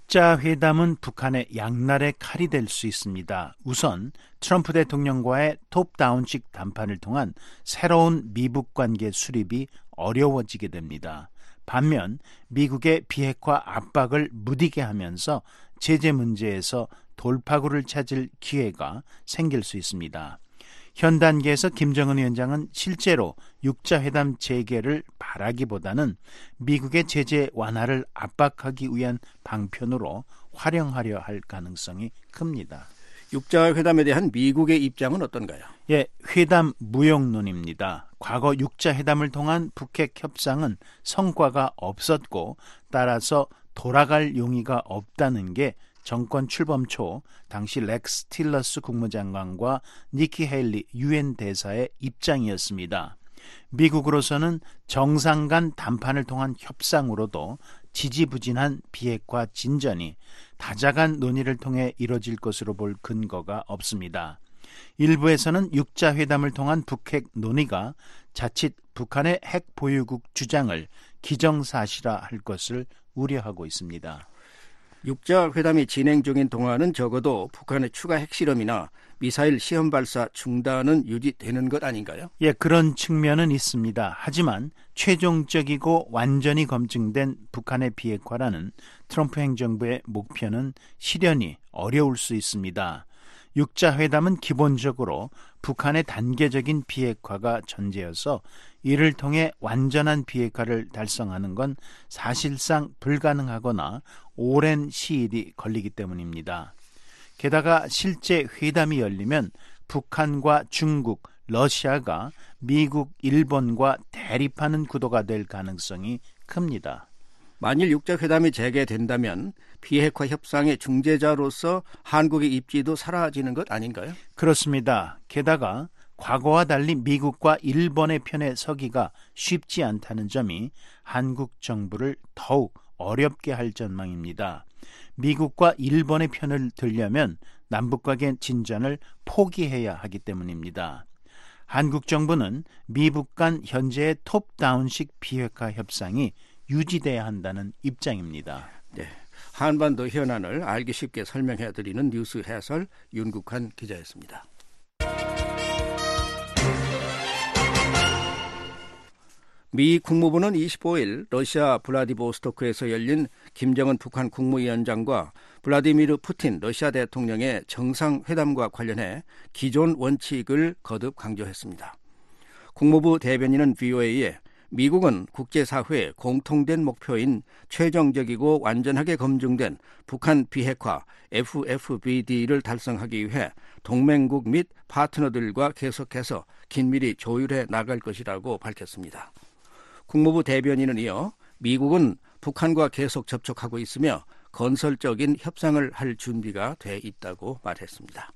육자회담은 북한의 양날의 칼이 될 수 있습니다. 우선 트럼프 대통령과의 톱다운식談判을 통한 새로운 미북 관계 수립이 어려워지게 됩니다. 반면 미국의 비핵화 압박을 무디게 하면서 제재 문제에서 돌파구를 찾을 기회가 생길 수 있습니다. 현 단계에서 김정은 위원장은 실제로 육자회담 재개를 바라기보다는 미국의 제재 완화를 압박하기 위한 방편으로 활용하려 할 가능성이 큽니다. 육자회담에 대한 미국의 입장은 어떤가요? 예, 회담 무용론입니다. 과거 육자회담을 통한 북핵 협상은 성과가 없었고 따라서 돌아갈 용의가 없다는 게 정권 출범 초 당시 렉스 틸러스 국무장관과 니키 헤일리 유엔 대사의 입장이었습니다. 미국으로서는 정상 간談判을 통한 협상으로도 지지부진한 비핵화 진전이 다자간 논의를 통해 이뤄질 것으로 볼 근거가 없습니다. 일부에서는 육자회담을 통한 북핵 논의가 자칫 북한의 핵 보유국 주장을 기정사실화할 것을 우려하고 있습니다. 육자회담이 진행 중인 동안은 적어도 북한의 추가 핵실험이나 미사일 시험 발사 중단은 유지되는 것 아닌가요? 예, 그런 측면은 있습니다. 하지만 최종적이고 완전히 검증된 북한의 비핵화라는 트럼프 행정부의 목표는 실현이 어려울 수 있습니다. 육자회담은 기본적으로 북한의 단계적인 비핵화가 전제여서 이를 통해 완전한 비핵화를 달성하는 건 사실상 불가능하거나 오랜 시일이 걸리기 때문입니다. 게다가 실제 회담이 열리면 북한과 중국, 러시아가 미국, 일본과 대립하는 구도가 될 가능성이 큽니다. 만일 육자회담이 재개된다면 비핵화 협상의 중재자로서 한국의 입지도 사라지는 것 아닌가요? 그렇습니다. 게다가 과거와 달리 미국과 일본의 편에 서기가 쉽지 않다는 점이 한국 정부를 더욱 어렵게 할 전망입니다. 미국과 일본의 편을 들려면 남북관계 진전을 포기해야 하기 때문입니다. 한국 정부는 미북 간 현재의 톱다운식 비핵화 협상이 유지돼야 한다는 입장입니다. 네, 한반도 현안을 알기 쉽게 설명해드리는 뉴스 해설 윤국한 기자였습니다. 미 국무부는 25일 러시아 블라디보스토크에서 열린 김정은 북한 국무위원장과 블라디미르 푸틴 러시아 대통령의 정상회담과 관련해 기존 원칙을 거듭 강조했습니다. 국무부 대변인은 VOA에 미국은 국제사회의 공통된 목표인 최종적이고 완전하게 검증된 북한 비핵화 FFBD를 달성하기 위해 동맹국 및 파트너들과 계속해서 긴밀히 조율해 나갈 것이라고 밝혔습니다. 국무부 대변인은 이어 미국은 북한과 계속 접촉하고 있으며 건설적인 협상을 할 준비가 돼 있다고 말했습니다.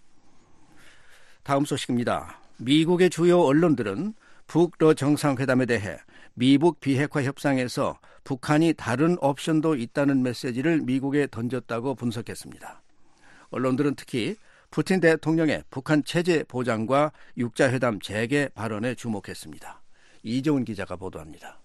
다음 소식입니다. 미국의 주요 언론들은 북러 정상회담에 대해 미북 비핵화 협상에서 북한이 다른 옵션도 있다는 메시지를 미국에 던졌다고 분석했습니다. 언론들은 특히 푸틴 대통령의 북한 체제 보장과 육자회담 재개 발언에 주목했습니다. 이재훈 기자가 보도합니다.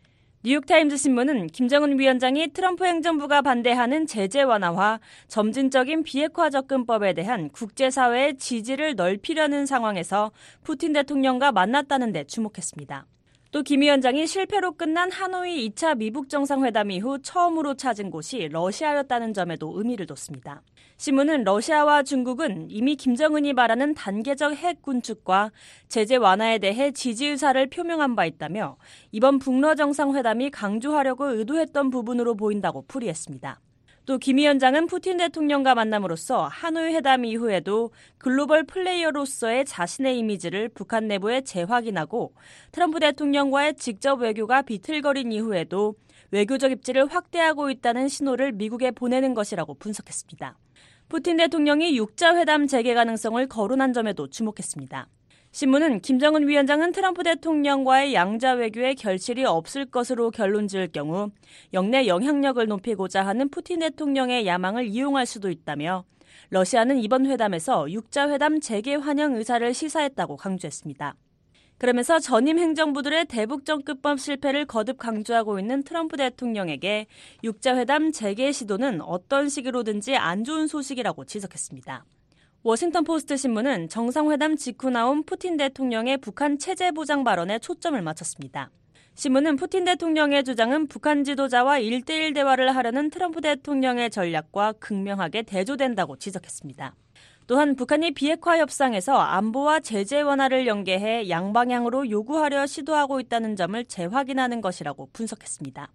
뉴욕타임즈 신문은 김정은 위원장이 트럼프 행정부가 반대하는 제재 완화와 점진적인 비핵화 접근법에 대한 국제사회의 지지를 넓히려는 상황에서 푸틴 대통령과 만났다는 데 주목했습니다. 또 김 위원장이 실패로 끝난 하노이 2차 미북 정상회담 이후 처음으로 찾은 곳이 러시아였다는 점에도 의미를 뒀습니다. 신문은 러시아와 중국은 이미 김정은이 말하는 단계적 핵 군축과 제재 완화에 대해 지지 의사를 표명한 바 있다며 이번 북러 정상회담이 강조하려고 의도했던 부분으로 보인다고 풀이했습니다. 또 김 위원장은 푸틴 대통령과 만남으로써 하노이 회담 이후에도 글로벌 플레이어로서의 자신의 이미지를 북한 내부에 재확인하고 트럼프 대통령과의 직접 외교가 비틀거린 이후에도 외교적 입지를 확대하고 있다는 신호를 미국에 보내는 것이라고 분석했습니다. 푸틴 대통령이 육자회담 재개 가능성을 거론한 점에도 주목했습니다. 신문은 김정은 위원장은 트럼프 대통령과의 양자 외교에 결실이 없을 것으로 결론 지을 경우 영내 영향력을 높이고자 하는 푸틴 대통령의 야망을 이용할 수도 있다며 러시아는 이번 회담에서 육자회담 재개 환영 의사를 시사했다고 강조했습니다. 그러면서 전임 행정부들의 대북정급법 실패를 거듭 강조하고 있는 트럼프 대통령에게 육자회담 재개 시도는 어떤 식으로든지 안 좋은 소식이라고 지적했습니다. 워싱턴 포스트 신문은 정상회담 직후 나온 푸틴 대통령의 북한 체제 보장 발언에 초점을 맞췄습니다. 신문은 푸틴 대통령의 주장은 북한 지도자와 1대1 대화를 하려는 트럼프 대통령의 전략과 극명하게 대조된다고 지적했습니다. 또한 북한이 비핵화 협상에서 안보와 제재 완화를 연계해 양방향으로 요구하려 시도하고 있다는 점을 재확인하는 것이라고 분석했습니다.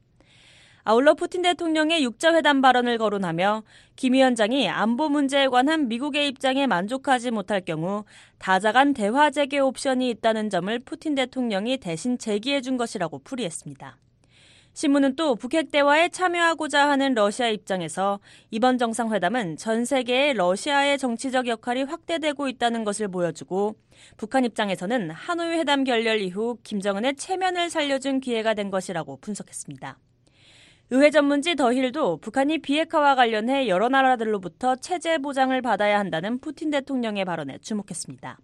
아울러 푸틴 대통령의 육자회담 발언을 거론하며 김 위원장이 안보 문제에 관한 미국의 입장에 만족하지 못할 경우 다자간 대화 재개 옵션이 있다는 점을 푸틴 대통령이 대신 제기해 준 것이라고 풀이했습니다. 신문은 또 북핵 대화에 참여하고자 하는 러시아 입장에서 이번 정상회담은 전 세계의 러시아의 정치적 역할이 확대되고 있다는 것을 보여주고 북한 입장에서는 하노이 회담 결렬 이후 김정은의 체면을 살려준 기회가 된 것이라고 분석했습니다. 의회 전문지 더힐도 북한이 비핵화와 관련해 여러 나라들로부터 체제 보장을 받아야 한다는 푸틴 대통령의 발언에 주목했습니다.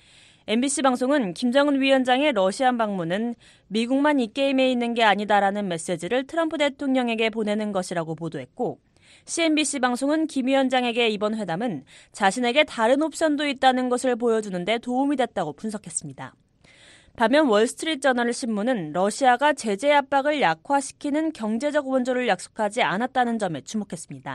MBC 방송은 김정은 위원장의 러시아 방문은 미국만 이 게임에 있는 게 아니다라는 메시지를 트럼프 대통령에게 보내는 것이라고 보도했고 CNBC 방송은 김 위원장에게 이번 회담은 자신에게 다른 옵션도 있다는 것을 보여주는 데 도움이 됐다고 분석했습니다. 반면 월스트리트저널 신문은 러시아가 제재 압박을 약화시키는 경제적 원조를 약속하지 않았다는 점에 주목했습니다.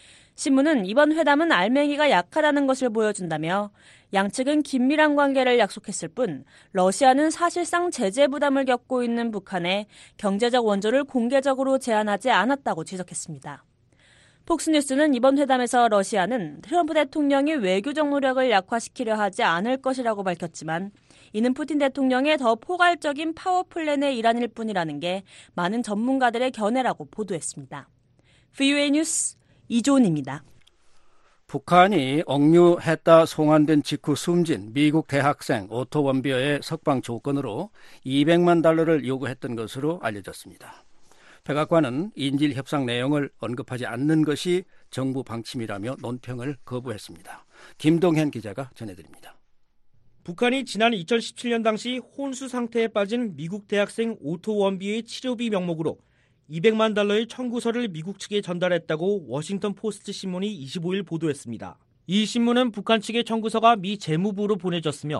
신문은 이번 회담은 알맹이가 약하다는 것을 보여준다며 양측은 긴밀한 관계를 약속했을 뿐 러시아는 사실상 제재 부담을 겪고 있는 북한에 경제적 원조를 공개적으로 제안하지 않았다고 지적했습니다. 폭스뉴스는 이번 회담에서 러시아는 트럼프 대통령이 외교적 노력을 약화시키려 하지 않을 것이라고 밝혔지만 이는 푸틴 대통령의 더 포괄적인 파워 플랜의 일환일 뿐이라는 게 많은 전문가들의 견해라고 보도했습니다. VOA 뉴스 이조은입니다. 북한이 억류했다 송환된 직후 숨진 미국 대학생 오토 원비어의 석방 조건으로 $200만 요구했던 것으로 알려졌습니다. 백악관은 인질 협상 내용을 언급하지 않는 것이 정부 방침이라며 논평을 거부했습니다. 김동현 기자가 전해드립니다. 북한이 지난 2017년 당시 혼수 상태에 빠진 미국 대학생 오토 원비의 치료비 명목으로 $200만 청구서를 미국 측에 전달했다고 워싱턴 포스트 신문이 25일 보도했습니다. 이 신문은 북한 측의 청구서가 미 재무부로 보내졌으며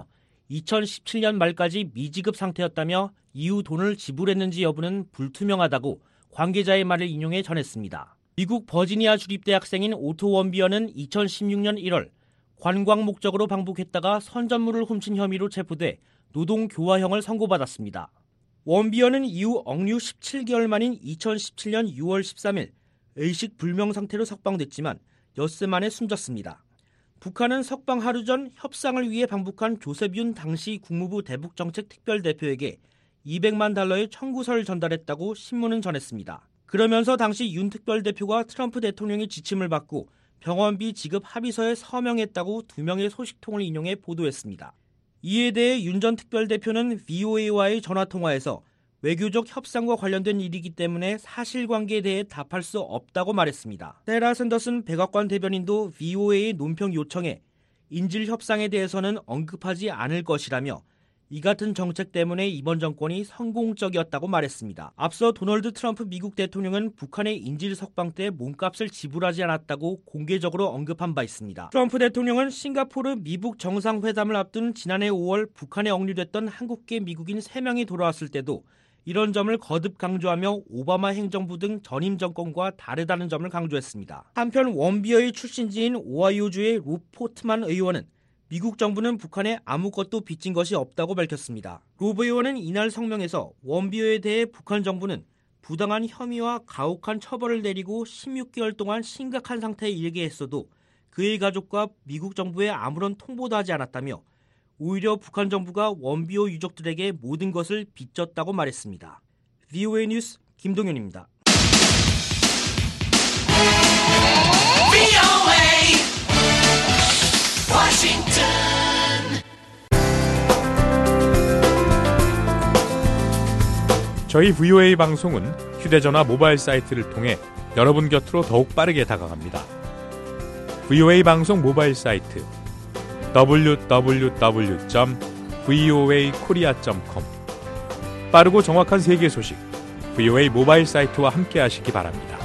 2017년 말까지 미지급 상태였다며 이후 돈을 지불했는지 여부는 불투명하다고 관계자의 말을 인용해 전했습니다. 미국 버지니아 주립대학생인 오토 원비어는 2016년 1월 관광 목적으로 방북했다가 선전물을 훔친 혐의로 체포돼 노동교화형을 선고받았습니다. 원비어는 이후 억류 17개월 만인 2017년 6월 13일 의식 불명 상태로 석방됐지만 엿새 만에 숨졌습니다. 북한은 석방 하루 전 협상을 위해 방북한 조셉 윤 당시 국무부 대북정책특별대표에게 200만 달러의 청구서를 전달했다고 신문은 전했습니다. 그러면서 당시 윤 특별대표가 트럼프 대통령의 지침을 받고 병원비 지급 합의서에 서명했다고 2명의 소식통을 인용해 보도했습니다. 이에 대해 윤 전 특별대표는 VOA와의 전화통화에서 외교적 협상과 관련된 일이기 때문에 사실관계에 대해 답할 수 없다고 말했습니다. 세라 샌더슨 백악관 대변인도 VOA의 논평 요청에 인질 협상에 대해서는 언급하지 않을 것이라며 이 같은 정책 때문에 이번 정권이 성공적이었다고 말했습니다. 앞서 도널드 트럼프 미국 대통령은 북한의 인질 석방 때 몸값을 지불하지 않았다고 공개적으로 언급한 바 있습니다. 트럼프 대통령은 싱가포르 미북 정상회담을 앞둔 지난해 5월 북한에 억류됐던 한국계 미국인 3명이 돌아왔을 때도 이런 점을 거듭 강조하며 오바마 행정부 등 전임 정권과 다르다는 점을 강조했습니다. 한편 원비어의 출신지인 오하이오주의 루 포트만 의원은 미국 정부는 북한에 아무것도 빚진 것이 없다고 밝혔습니다. 로브 의원은 이날 성명에서 원비어에 대해 북한 정부는 부당한 혐의와 가혹한 처벌을 내리고 16개월 동안 심각한 상태에 이르게 했어도 그의 가족과 미국 정부에 아무런 통보도 하지 않았다며 오히려 북한 정부가 원비어 유족들에게 모든 것을 빚졌다고 말했습니다. VOA 뉴스 김동윤입니다. 저희 VOA 방송은 휴대전화 모바일 사이트를 통해 여러분 곁으로 더욱 빠르게 다가갑니다. VOA 방송 모바일 사이트 www.voakorea.com 빠르고 정확한 세계 소식 VOA 모바일 사이트와 함께 하시기 바랍니다.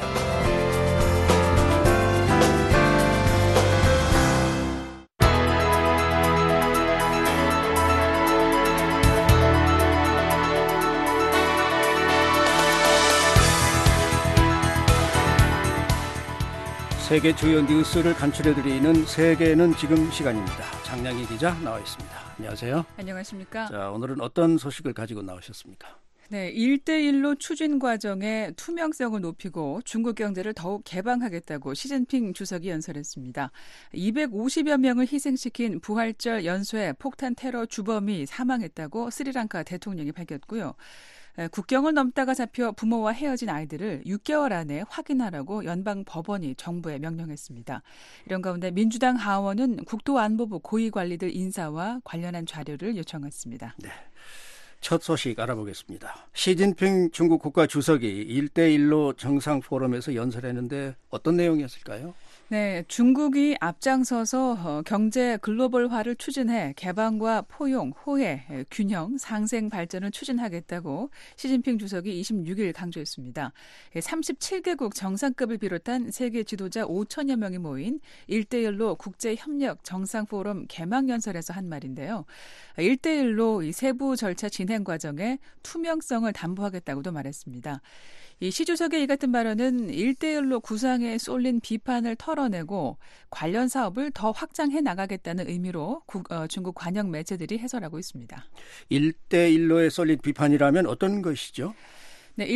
세계 주요 뉴스를 간추려드리는 세계는 지금 시간입니다. 장량희 기자 나와 있습니다. 안녕하세요. 안녕하십니까. 자, 오늘은 어떤 소식을 가지고 나오셨습니까? 네, 1대1로 추진 과정의 투명성을 높이고 중국 경제를 더욱 개방하겠다고 시진핑 주석이 연설했습니다. 250여 명을 희생시킨 부활절 연소에 폭탄 테러 주범이 사망했다고 스리랑카 대통령이 밝혔고요. 국경을 넘다가 잡혀 부모와 헤어진 아이들을 6개월 안에 확인하라고 연방 법원이 정부에 명령했습니다. 이런 가운데 민주당 하원은 국토안보부 고위관리들 인사와 관련한 자료를 요청했습니다. 네. 첫 소식 알아보겠습니다. 시진핑 중국 국가주석이 1대1로 정상포럼에서 연설했는데 어떤 내용이었을까요? 네, 중국이 앞장서서 경제 글로벌화를 추진해 개방과 포용, 호혜, 균형, 상생 발전을 추진하겠다고 시진핑 주석이 26일 강조했습니다. 37개국 정상급을 비롯한 세계 지도자 5천여 명이 모인 1대1로 국제협력 정상포럼 개막연설에서 한 말인데요. 1대1로 이 세부 절차 진행 과정에 투명성을 담보하겠다고도 말했습니다. 이 시 주석의 이 같은 발언은 1대1로 구상에 쏠린 비판을 털어내고 관련 사업을 더 확장해 나가겠다는 의미로 중국 관영 매체들이 해설하고 있습니다. 1대1로에 쏠린 비판이라면 어떤 것이죠? 네,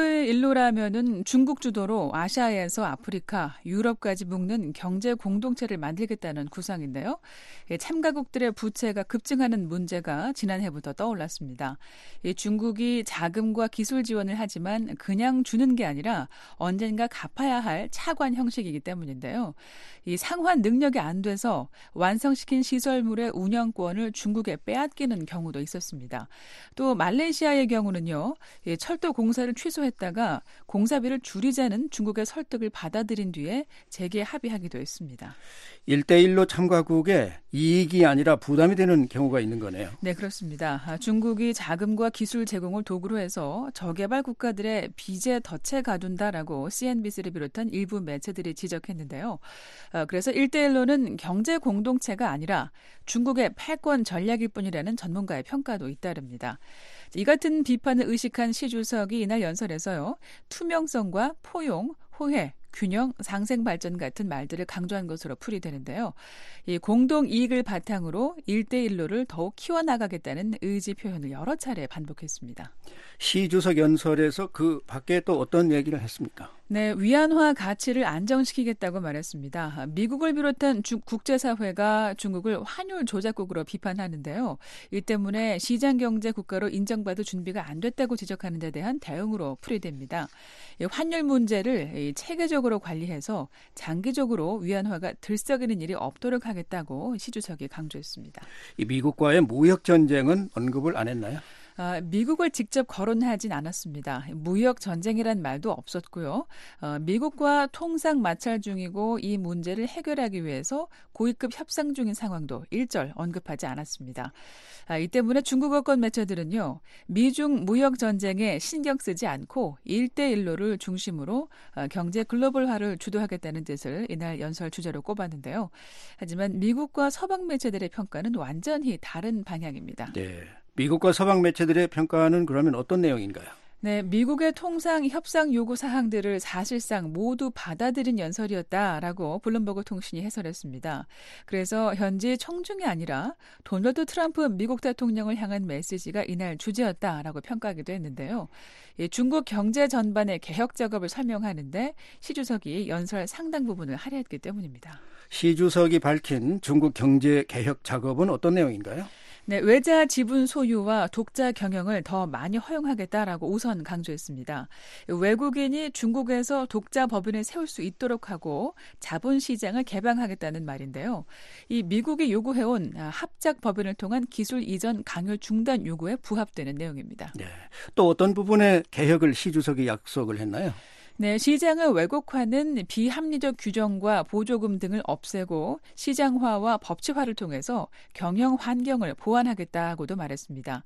1대1로라면은 중국 주도로 아시아에서 아프리카, 유럽까지 묶는 경제 공동체를 만들겠다는 구상인데요. 참가국들의 부채가 급증하는 문제가 지난해부터 떠올랐습니다. 중국이 자금과 기술 지원을 하지만 그냥 주는 게 아니라 언젠가 갚아야 할 차관 형식이기 때문인데요. 이 상환 능력이 안 돼서 완성시킨 시설물의 운영권을 중국에 빼앗기는 경우도 있었습니다. 또 말레이시아의 경우는요, 철도 공사 공사를 취소했다가 공사비를 줄이자는 중국의 설득을 받아들인 뒤에 재개 합의하기도 했습니다. 1대1로 참가국에 이익이 아니라 부담이 되는 경우가 있는 거네요. 네, 그렇습니다. 중국이 자금과 기술 제공을 도구로 해서 저개발 국가들의 빚에 덫에 가둔다라고 CNBC를 비롯한 일부 매체들이 지적했는데요. 그래서 1대1로는 경제 공동체가 아니라 중국의 패권 전략일 뿐이라는 전문가의 평가도 잇따릅니다. 이 같은 비판을 의식한 시 주석이 이날 연설에서요. 투명성과 포용, 호혜, 균형, 상생 발전 같은 말들을 강조한 것으로 풀이되는데요. 이 공동 이익을 바탕으로 1대1로를 더욱 키워나가겠다는 의지 표현을 여러 차례 반복했습니다. 시 주석 연설에서 그 밖에 또 어떤 얘기를 했습니까? 네, 위안화 가치를 안정시키겠다고 말했습니다. 미국을 비롯한 국제사회가 중국을 환율 조작국으로 비판하는데요. 이 때문에 시장경제 국가로 인정받을 준비가 안 됐다고 지적하는 데 대한 대응으로 풀이됩니다. 환율 문제를 체계적으로 관리해서 장기적으로 위안화가 들썩이는 일이 없도록 하겠다고 시 주석이 강조했습니다. 이 미국과의 무역 전쟁은 언급을 안 했나요? 미국을 직접 거론하진 않았습니다. 무역 전쟁이란 말도 없었고요. 미국과 통상 마찰 중이고 이 문제를 해결하기 위해서 고위급 협상 중인 상황도 일절 언급하지 않았습니다. 이 때문에 중국어권 매체들은요. 미중 무역 전쟁에 신경 쓰지 않고 1대1로를 중심으로 경제 글로벌화를 주도하겠다는 뜻을 이날 연설 주제로 꼽았는데요. 하지만 미국과 서방 매체들의 평가는 완전히 다른 방향입니다. 네. 미국과 서방 매체들의 평가는 그러면 어떤 내용인가요? 네, 미국의 통상 협상 요구 사항들을 사실상 모두 받아들인 연설이었다라고 블룸버그 통신이 해설했습니다. 그래서 현지 청중이 아니라 도널드 트럼프 미국 대통령을 향한 메시지가 이날 주제였다라고 평가하기도 했는데요. 중국 경제 전반의 개혁 작업을 설명하는데 시 주석이 연설 상당 부분을 할애했기 때문입니다. 시 주석이 밝힌 중국 경제 개혁 작업은 어떤 내용인가요? 네, 외자 지분 소유와 독자 경영을 더 많이 허용하겠다라고 우선 강조했습니다. 외국인이 중국에서 독자 법인을 세울 수 있도록 하고 자본시장을 개방하겠다는 말인데요. 이 미국이 요구해온 합작 법인을 통한 기술 이전 강요 중단 요구에 부합되는 내용입니다. 네, 또 어떤 부분의 개혁을 시 주석이 약속을 했나요? 네, 시장을 왜곡하는 비합리적 규정과 보조금 등을 없애고 시장화와 법치화를 통해서 경영 환경을 보완하겠다고도 말했습니다.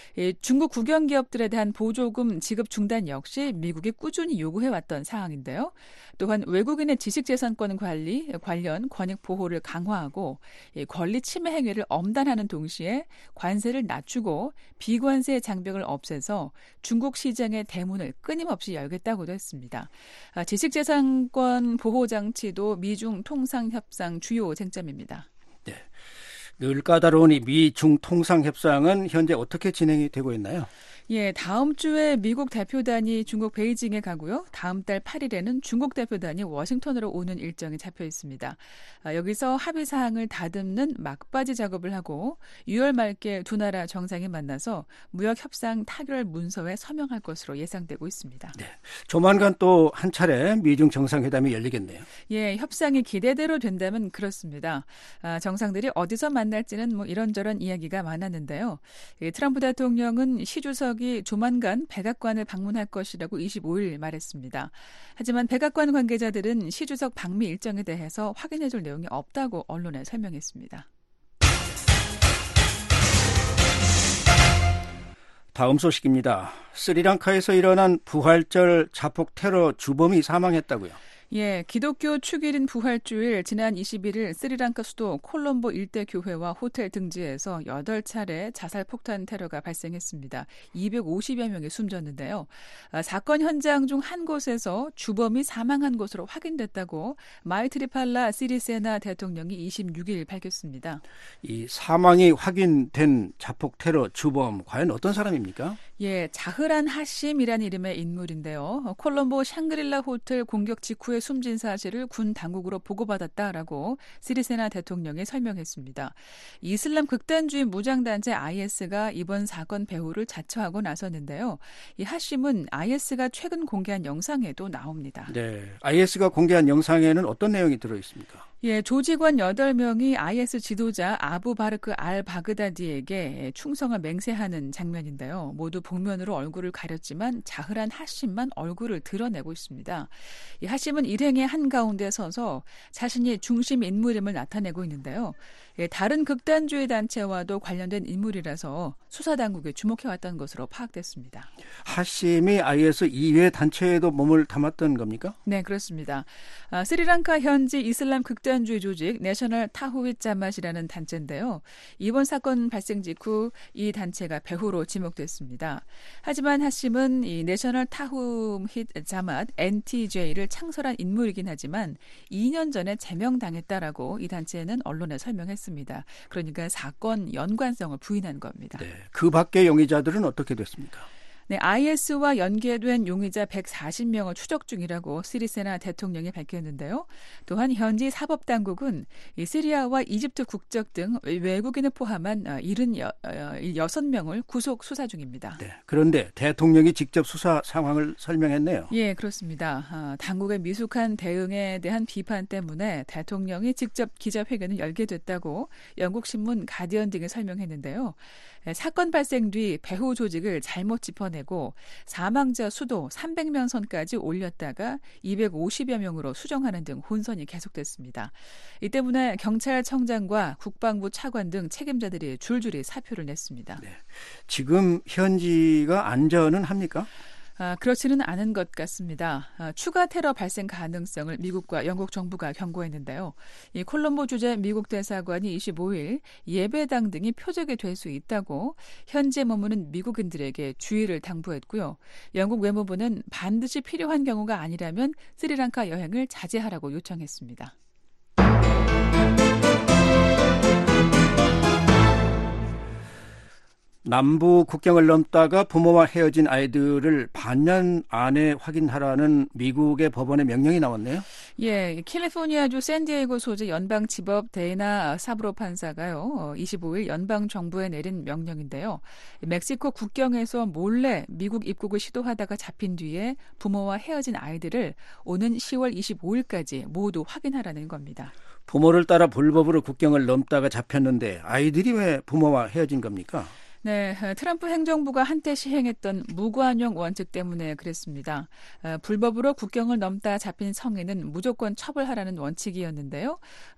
중국 국영기업들에 대한 보조금 지급 중단 역시 미국이 꾸준히 요구해왔던 사항인데요. 또한 외국인의 지식재산권 관련 권익 보호를 강화하고 권리 침해 행위를 엄단하는 동시에 관세를 낮추고 비관세 장벽을 없애서 중국 시장의 대문을 끊임없이 열겠다고도 했습니다. 지식재산권 보호 장치도 미중 통상협상 주요 쟁점입니다. 네, 늘 까다로운 이 미중 통상협상은 현재 어떻게 진행이 되고 있나요? 예, 다음 주에 미국 대표단이 중국 베이징에 가고요. 다음 달 8일에는 중국 대표단이 워싱턴으로 오는 일정이 잡혀 있습니다. 여기서 합의 사항을 다듬는 막바지 작업을 하고 6월 말께 두 나라 정상이 만나서 무역 협상 타결 문서에 서명할 것으로 예상되고 있습니다. 네, 조만간 또 한 차례 미중 정상회담이 열리겠네요. 예, 협상이 기대대로 된다면 그렇습니다. 정상들이 어디서 만날지는 이런저런 이야기가 많았는데요. 트럼프 대통령은 시 주석이 조만간 백악관을 방문할 것이라고 25일 말했습니다. 하지만 백악관 관계자들은 시 주석 방미 일정에 대해서 확인해줄 내용이 없다고 언론에 설명했습니다. 다음 소식입니다. 스리랑카에서 일어난 부활절 자폭 테러 주범이 사망했다고요? 예, 기독교 축일인 부활주일 지난 21일 스리랑카 수도 콜롬보 일대 교회와 호텔 등지에서 8차례 자살 폭탄 테러가 발생했습니다. 250여 명이 숨졌는데요. 사건 현장 중 한 곳에서 주범이 사망한 것으로 확인됐다고 마이트리팔라 시리세나 대통령이 26일 밝혔습니다. 이 사망이 확인된 자폭 테러 주범 과연 어떤 사람입니까? 예, 자흐란 하심이라는 이름의 인물인데요. 콜롬보 샹그릴라 호텔 공격 직후에 숨진 사실을 군 당국으로 보고받았다라고 시리세나 대통령이 설명했습니다. 이슬람 극단주의 무장단체 IS가 이번 사건 배후를 자처하고 나섰는데요. 이 하심은 IS가 최근 공개한 영상에도 나옵니다. 네, IS가 공개한 영상에는 어떤 내용이 들어있습니까? 예, 조직원 8명이 IS 지도자 아부 바르크 알 바그다디에게 충성을 맹세하는 장면인데요. 모두 복면으로 얼굴을 가렸지만 자흐란 하심만 얼굴을 드러내고 있습니다. 이 하심은 일행의 한가운데 서서 자신이 중심 인물임을 나타내고 있는데요. 예, 다른 극단주의 단체와도 관련된 인물이라서 수사당국에 주목해왔다는 것으로 파악됐습니다. 하심이 IS 이외 단체에도 몸을 담았던 겁니까? 네, 그렇습니다. 스리랑카 현지 이슬람 극단주의 조직 내셔널 타후윗 자맛이라는 단체인데요. 이번 사건 발생 직후 이 단체가 배후로 지목됐습니다. 하지만 하심은 이 내셔널 타후윗 자맛 NTJ를 창설한 인물이긴 하지만 2년 전에 제명당했다라고 이 단체는 언론에 설명했습니다. 그러니까 사건 연관성을 부인한 겁니다. 네, 그 밖의 용의자들은 어떻게 됐습니까? 네, IS와 연계된 용의자 140명을 추적 중이라고 시리세나 대통령이 밝혔는데요. 또한 현지 사법당국은 이 시리아와 이집트 국적 등 외국인을 포함한 76명을 구속 수사 중입니다. 네, 그런데 대통령이 직접 수사 상황을 설명했네요. 예, 그렇습니다. 당국의 미숙한 대응에 대한 비판 때문에 대통령이 직접 기자회견을 열게 됐다고 영국 신문 가디언 등에 설명했는데요. 사건 발생 뒤 배후 조직을 잘못 짚어내고 사망자 수도 300명 선까지 올렸다가 250여 명으로 수정하는 등 혼선이 계속됐습니다. 이 때문에 경찰청장과 국방부 차관 등 책임자들이 줄줄이 사표를 냈습니다. 네. 지금 현지가 안전은 합니까? 그렇지는 않은 것 같습니다. 추가 테러 발생 가능성을 미국과 영국 정부가 경고했는데요. 이 콜롬보 주재 미국 대사관이 25일 예배당 등이 표적이 될 수 있다고 현지에 머무는 미국인들에게 주의를 당부했고요. 영국 외무부는 반드시 필요한 경우가 아니라면 스리랑카 여행을 자제하라고 요청했습니다. 남부 국경을 넘다가 부모와 헤어진 아이들을 반년 안에 확인하라는 미국의 법원의 명령이 나왔네요. 예, 캘리포니아주 샌디에이고 소재 연방지법 데이나 사브로 판사가요, 25일 연방정부에 내린 명령인데요. 멕시코 국경에서 몰래 미국 입국을 시도하다가 잡힌 뒤에 부모와 헤어진 아이들을 오는 10월 25일까지 모두 확인하라는 겁니다. 부모를 따라 불법으로 국경을 넘다가 잡혔는데 아이들이 왜 부모와 헤어진 겁니까? 네, 트럼프 행정부가 한때 시행했던 무관용 원칙 때문에 그랬습니다. 불법으로 국경을 넘다 잡힌 성인은 무조건 처벌하라는 원칙이었는데요.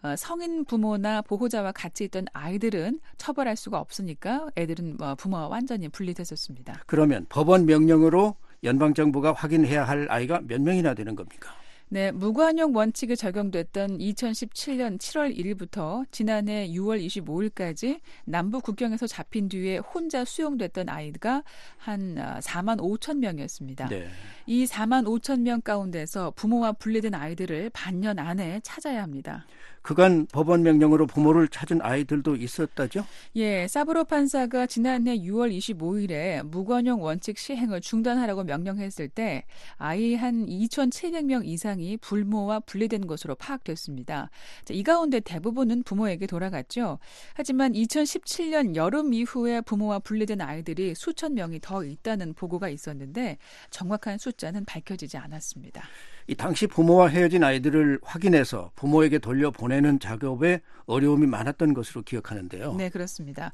성인 부모나 보호자와 같이 있던 아이들은 처벌할 수가 없으니까 애들은 부모와 완전히 분리됐었습니다. 그러면 법원 명령으로 연방정부가 확인해야 할 아이가 몇 명이나 되는 겁니까? 네, 무관용 원칙이 적용됐던 2017년 7월 1일부터 지난해 6월 25일까지 남부 국경에서 잡힌 뒤에 혼자 수용됐던 아이가 한 4만 5천 명이었습니다. 네. 이 4만 5천 명 가운데서 부모와 분리된 아이들을 반년 안에 찾아야 합니다. 그간 법원 명령으로 부모를 찾은 아이들도 있었다죠? 예, 사브로 판사가 지난해 6월 25일에 무관용 원칙 시행을 중단하라고 명령했을 때 아이 한 2,700명 이상이 부모와 분리된 것으로 파악됐습니다. 이 가운데 대부분은 부모에게 돌아갔죠. 하지만 2017년 여름 이후에 부모와 분리된 아이들이 수천 명이 더 있다는 보고가 있었는데 정확한 숫자는 밝혀지지 않았습니다. 이 당시 부모와 헤어진 아이들을 확인해서 부모에게 돌려보내는 작업에 어려움이 많았던 것으로 기억하는데요. 네, 그렇습니다.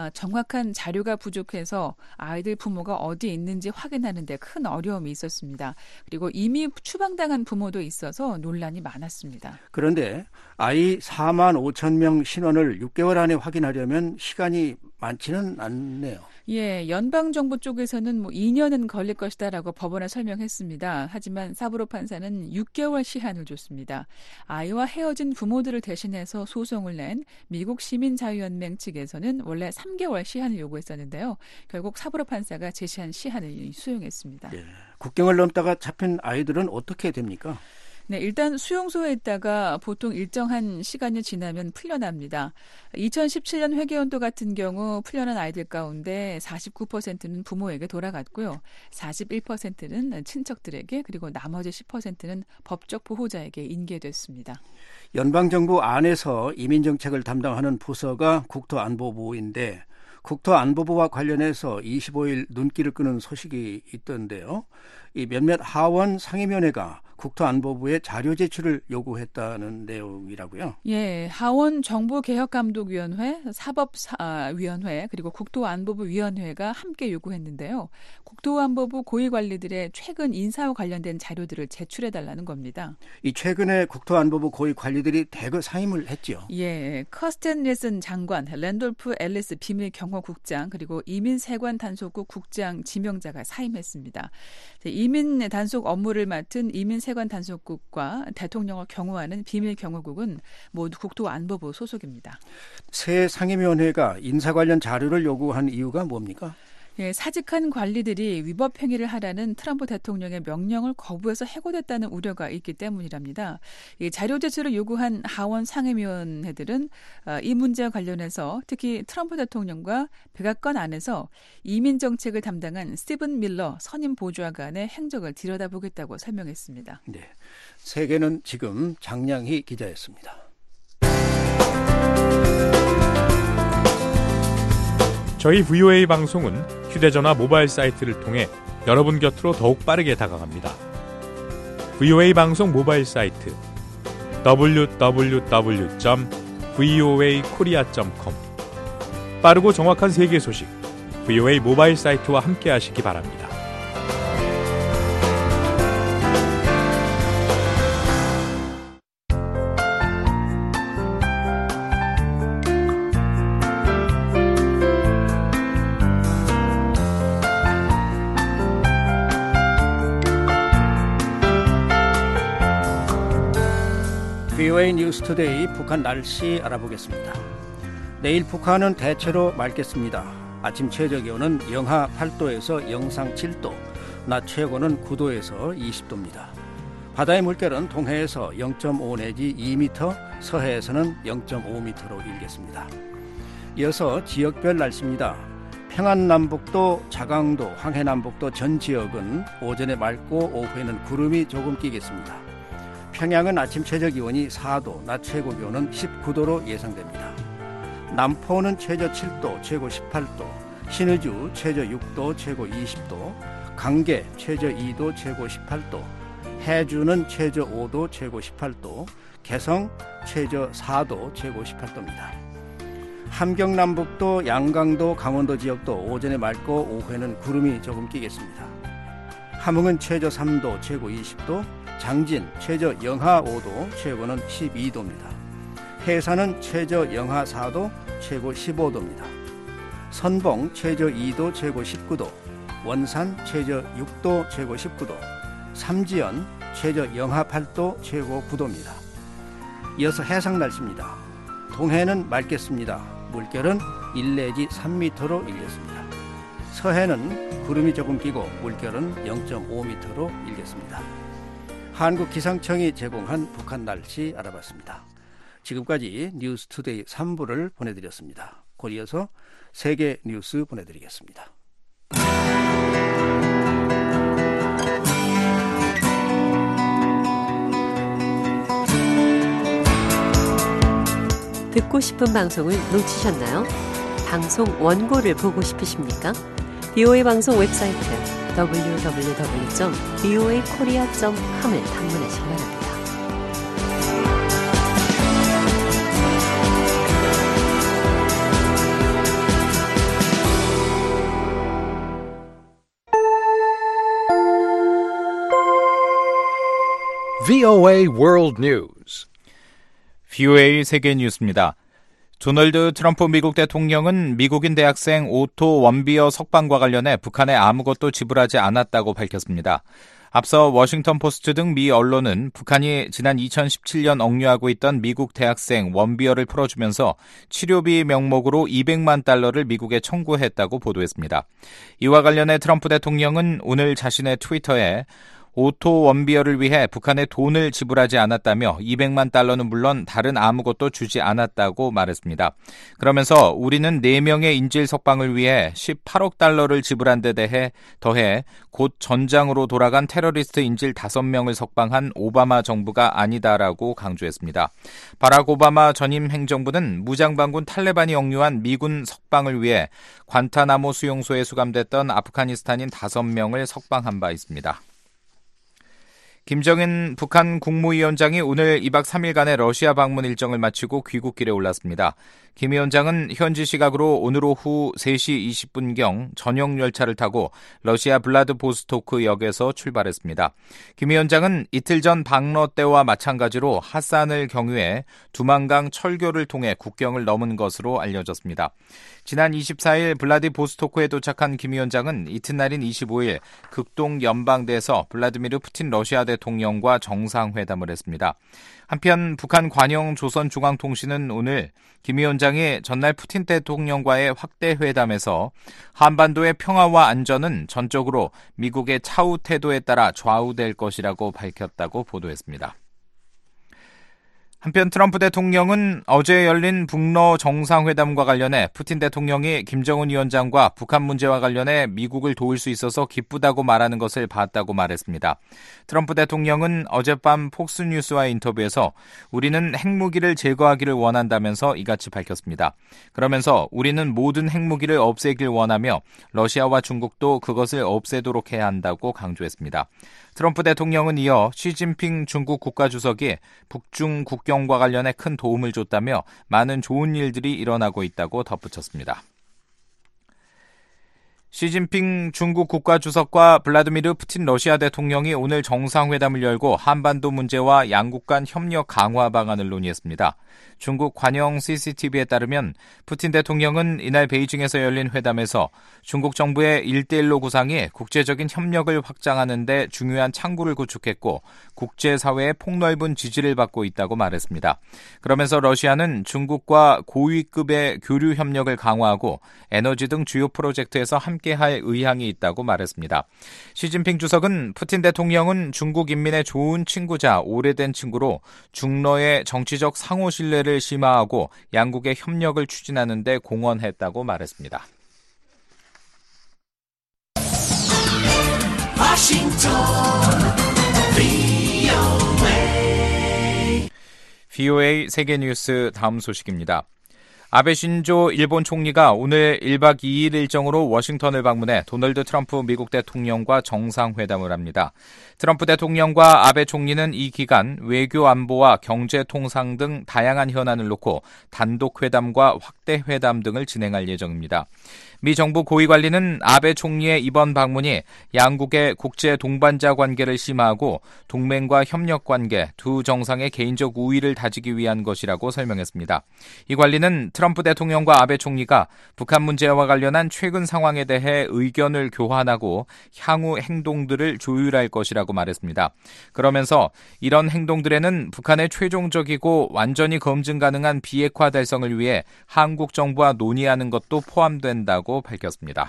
정확한 자료가 부족해서 아이들 부모가 어디 있는지 확인하는 데 큰 어려움이 있었습니다. 그리고 이미 추방당한 부모도 있어서 논란이 많았습니다. 그런데 아이 4만 5천 명 신원을 6개월 안에 확인하려면 시간이 많지는 않네요. 예, 연방정부 쪽에서는 2년은 걸릴 것이다라고 법원에 설명했습니다. 하지만 사브로 판사는 6개월 시한을 줬습니다. 아이와 헤어진 부모들을 대신해서 소송을 낸 미국 시민자유연맹 측에서는 원래 3개월 시한을 요구했었는데요. 결국 사브로 판사가 제시한 시한을 수용했습니다. 예, 국경을 넘다가 잡힌 아이들은 어떻게 됩니까? 네, 일단 수용소에 있다가 보통 일정한 시간이 지나면 풀려납니다. 2017년 회계연도 같은 경우 풀려난 아이들 가운데 49%는 부모에게 돌아갔고요. 41%는 친척들에게 그리고 나머지 10%는 법적 보호자에게 인계됐습니다. 연방정부 안에서 이민정책을 담당하는 부서가 국토안보부인데 국토안보부와 관련해서 25일 눈길을 끄는 소식이 있던데요. 이 몇몇 하원 상임위원회가 국토안보부에 자료 제출을 요구했다는 내용이라고요. 예, 하원 정보개혁감독위원회, 사법위원회 그리고 국토안보부위원회가 함께 요구했는데요. 국토안보부 고위관리들의 최근 인사와 관련된 자료들을 제출해달라는 겁니다. 이 최근에 국토안보부 고위관리들이 대거 사임을 했죠. 예, 커스텐 레슨 장관, 랜돌프 앨리스 비밀경호국장 그리고 이민세관단속국 국장 지명자가 사임했습니다. 이민 단속 업무를 맡은 이민세관단속국과 대통령을 경호하는 비밀경호국은 모두 국토안보부 소속입니다. 새 상임위원회가 인사 관련 자료를 요구한 이유가 뭡니까? 예, 사직한 관리들이 위법 행위를 하라는 트럼프 대통령의 명령을 거부해서 해고됐다는 우려가 있기 때문이랍니다. 이 자료 제출을 요구한 하원 상임위원회들은 이 문제와 관련해서 특히 트럼프 대통령과 백악관 안에서 이민 정책을 담당한 스티븐 밀러 선임 보좌관의 행적을 들여다보겠다고 설명했습니다. 네, 세계는 지금 장량희 기자였습니다. 저희 VOA 방송은 휴대전화 모바일 사이트를 통해 여러분 곁으로 더욱 빠르게 다가갑니다. VOA 방송 모바일 사이트 www.voakorea.com 빠르고 정확한 세계 소식 VOA 모바일 사이트와 함께 하시기 바랍니다. VOA 뉴스투데이 북한 날씨 알아보겠습니다. 내일 북한은 대체로 맑겠습니다. 아침 최저기온은 영하 8도에서 영상 7도, 낮 최고는 9도에서 20도입니다. 바다의 물결은 동해에서 0.5 내지 2m, 서해에서는 0.5m로 일겠습니다. 이어서 지역별 날씨입니다. 평안남북도, 자강도, 황해남북도 전 지역은 오전에 맑고 오후에는 구름이 조금 끼겠습니다. 평양은 아침 최저기온이 4도, 낮 최고기온은 19도로 예상됩니다. 남포는 최저 7도, 최고 18도, 신의주 최저 6도, 최고 20도, 강계 최저 2도, 최고 18도, 해주는 최저 5도, 최고 18도, 개성 최저 4도, 최고 18도입니다. 함경남북도, 양강도, 강원도 지역도 오전에 맑고 오후에는 구름이 조금 끼겠습니다. 함흥은 최저 3도, 최고 20도, 장진 최저 영하 5도, 최고는 12도입니다. 해산은 최저 영하 4도, 최고 15도입니다. 선봉 최저 2도, 최고 19도, 원산 최저 6도, 최고 19도, 삼지연 최저 영하 8도, 최고 9도입니다. 이어서 해상 날씨입니다. 동해는 맑겠습니다. 물결은 1 내지 3m로 일겠습니다. 서해는 구름이 조금 끼고 물결은 0.5m로 일겠습니다. 한국기상청이 제공한 북한 날씨 알아봤습니다. 지금까지 뉴스투데이 3부를 보내드렸습니다. 곧 이어서 세계 뉴스 보내드리겠습니다. 듣고 싶은 방송을 놓치셨나요? 방송 원고를 보고 싶으십니까? VOA 방송 웹사이트 www.voakorea.com을 방문하시기 바랍니다. VOA World News. VOA 세계 뉴스입니다. 도널드 트럼프 미국 대통령은 미국인 대학생 오토 원비어 석방과 관련해 북한에 아무것도 지불하지 않았다고 밝혔습니다. 앞서 워싱턴 포스트 등 미 언론은 북한이 지난 2017년 억류하고 있던 미국 대학생 원비어를 풀어주면서 치료비 명목으로 200만 달러를 미국에 청구했다고 보도했습니다. 이와 관련해 트럼프 대통령은 오늘 자신의 트위터에 오토 원비어를 위해 북한에 돈을 지불하지 않았다며 200만 달러는 물론 다른 아무것도 주지 않았다고 말했습니다. 그러면서 우리는 4명의 인질 석방을 위해 18억 달러를 지불한 데 더해 곧 전장으로 돌아간 테러리스트 인질 5명을 석방한 오바마 정부가 아니다라고 강조했습니다. 바락 오바마 전임 행정부는 무장반군 탈레반이 억류한 미군 석방을 위해 관타나모 수용소에 수감됐던 아프가니스탄인 5명을 석방한 바 있습니다. 김정은 북한 국무위원장이 오늘 2박 3일간의 러시아 방문 일정을 마치고 귀국길에 올랐습니다. 김 위원장은 현지 시각으로 오늘 오후 3시 20분경 전용 열차를 타고 러시아 블라드보스토크 역에서 출발했습니다. 김 위원장은 이틀 전 방러 때와 마찬가지로 하산을 경유해 두만강 철교를 통해 국경을 넘은 것으로 알려졌습니다. 지난 24일 블라디보스토크에 도착한 김 위원장은 이튿날인 25일 극동 연방대에서 블라디미르 푸틴 러시아 대통령과 정상회담을 했습니다. 한편 북한 관영 조선중앙통신은 오늘 김 위원장이 전날 푸틴 대통령과의 확대 회담에서 한반도의 평화와 안전은 전적으로 미국의 차후 태도에 따라 좌우될 것이라고 밝혔다고 보도했습니다. 한편 트럼프 대통령은 어제 열린 북러 정상회담과 관련해 푸틴 대통령이 김정은 위원장과 북한 문제와 관련해 미국을 도울 수 있어서 기쁘다고 말하는 것을 봤다고 말했습니다. 트럼프 대통령은 어젯밤 폭스뉴스와의 인터뷰에서 우리는 핵무기를 제거하기를 원한다면서 이같이 밝혔습니다. 그러면서 우리는 모든 핵무기를 없애길 원하며 러시아와 중국도 그것을 없애도록 해야 한다고 강조했습니다. 트럼프 대통령은 이어 시진핑 중국 국가주석이 북중 국경과 관련해 큰 도움을 줬다며 많은 좋은 일들이 일어나고 있다고 덧붙였습니다. 시진핑 중국 국가주석과 블라디미르 푸틴 러시아 대통령이 오늘 정상회담을 열고 한반도 문제와 양국 간 협력 강화 방안을 논의했습니다. 중국 관영 CCTV에 따르면 푸틴 대통령은 이날 베이징에서 열린 회담에서 중국 정부의 1:1로 구상이 국제적인 협력을 확장하는 데 중요한 창구를 구축했고 국제사회의 폭넓은 지지를 받고 있다고 말했습니다. 그러면서 러시아는 중국과 고위급의 교류 협력을 강화하고 에너지 등 주요 프로젝트에서 함께할 의향이 있다고 말했습니다. 시진핑 주석은 푸틴 대통령은 중국 인민의 좋은 친구자 오래된 친구로 중러의 정치적 상호 신뢰를 심화하고 양국의 협력을 추진하는 데 공헌했다고 말했습니다. VOA 세계뉴스 다음 소식입니다. 아베 신조 일본 총리가 오늘 1박 2일 일정으로 워싱턴을 방문해 도널드 트럼프 미국 대통령과 정상회담을 합니다. 트럼프 대통령과 아베 총리는 이 기간 외교 안보와 경제 통상 등 다양한 현안을 놓고 단독 회담과 확대 회담 등을 진행할 예정입니다. 미 정부 고위 관리는 아베 총리의 이번 방문이 양국의 국제 동반자 관계를 심화하고 동맹과 협력 관계, 두 정상의 개인적 우위를 다지기 위한 것이라고 설명했습니다. 이 관리는 트럼프 대통령과 아베 총리가 북한 문제와 관련한 최근 상황에 대해 의견을 교환하고 향후 행동들을 조율할 것이라고 말했습니다. 그러면서 이런 행동들에는 북한의 최종적이고 완전히 검증 가능한 비핵화 달성을 위해 한국 정부와 논의하는 것도 포함된다고 밝혔습니다.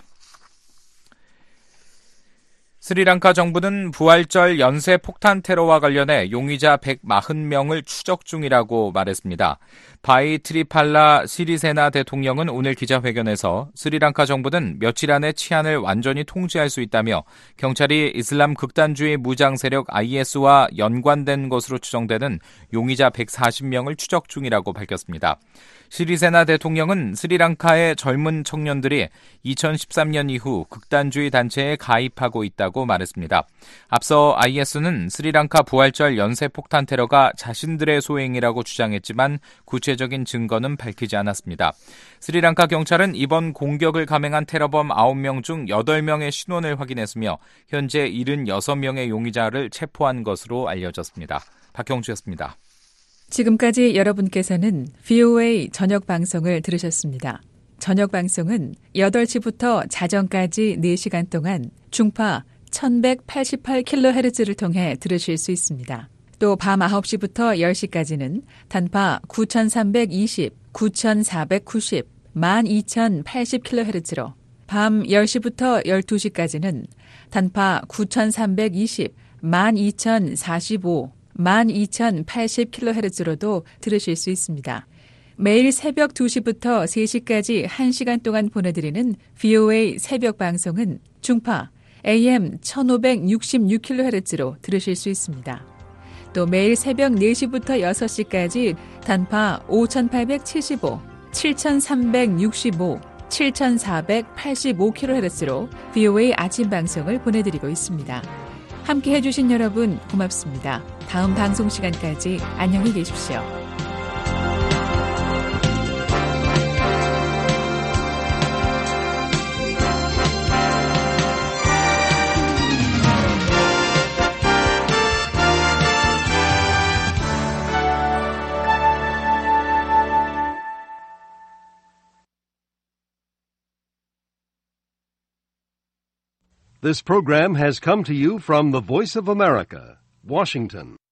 스리랑카 정부는 부활절 연쇄 폭탄 테러와 관련해 용의자 140명을 추적 중이라고 말했습니다. 바이트리팔라 시리세나 대통령은 오늘 기자회견에서 스리랑카 정부는 며칠 안에 치안을 완전히 통제할 수 있다며 경찰이 이슬람 극단주의 무장 세력 IS와 연관된 것으로 추정되는 용의자 140명을 추적 중이라고 밝혔습니다. 시리세나 대통령은 스리랑카의 젊은 청년들이 2013년 이후 극단주의 단체에 가입하고 있다고 말했습니다. 앞서 IS는 스리랑카 부활절 연쇄폭탄 테러가 자신들의 소행이라고 주장했지만 구체적인 증거는 밝히지 않았습니다. 스리랑카 경찰은 이번 공격을 감행한 테러범 9명 중 8명의 신원을 확인했으며 현재 76명의 용의자를 체포한 것으로 알려졌습니다. 박형주였습니다. 지금까지 여러분께서는 VOA 저녁 방송을 들으셨습니다. 저녁 방송은 8시부터 자정까지 4시간 동안 중파 1188kHz를 통해 들으실 수 있습니다. 또 밤 9시부터 10시까지는 단파 9320, 9490, 12080kHz로 밤 10시부터 12시까지는 단파 9320, 12045, 12080kHz로도 들으실 수 있습니다. 매일 새벽 2시부터 3시까지 1시간 동안 보내드리는 VOA 새벽 방송은 중파 AM 1566kHz로 들으실 수 있습니다. 또 매일 새벽 4시부터 6시까지 단파 5875, 7365, 7485kHz로 VOA 아침 방송을 보내드리고 있습니다. 함께 해주신 여러분 고맙습니다. 다음 방송 시간까지 안녕히 계십시오. This program has come to you from the Voice of America, Washington.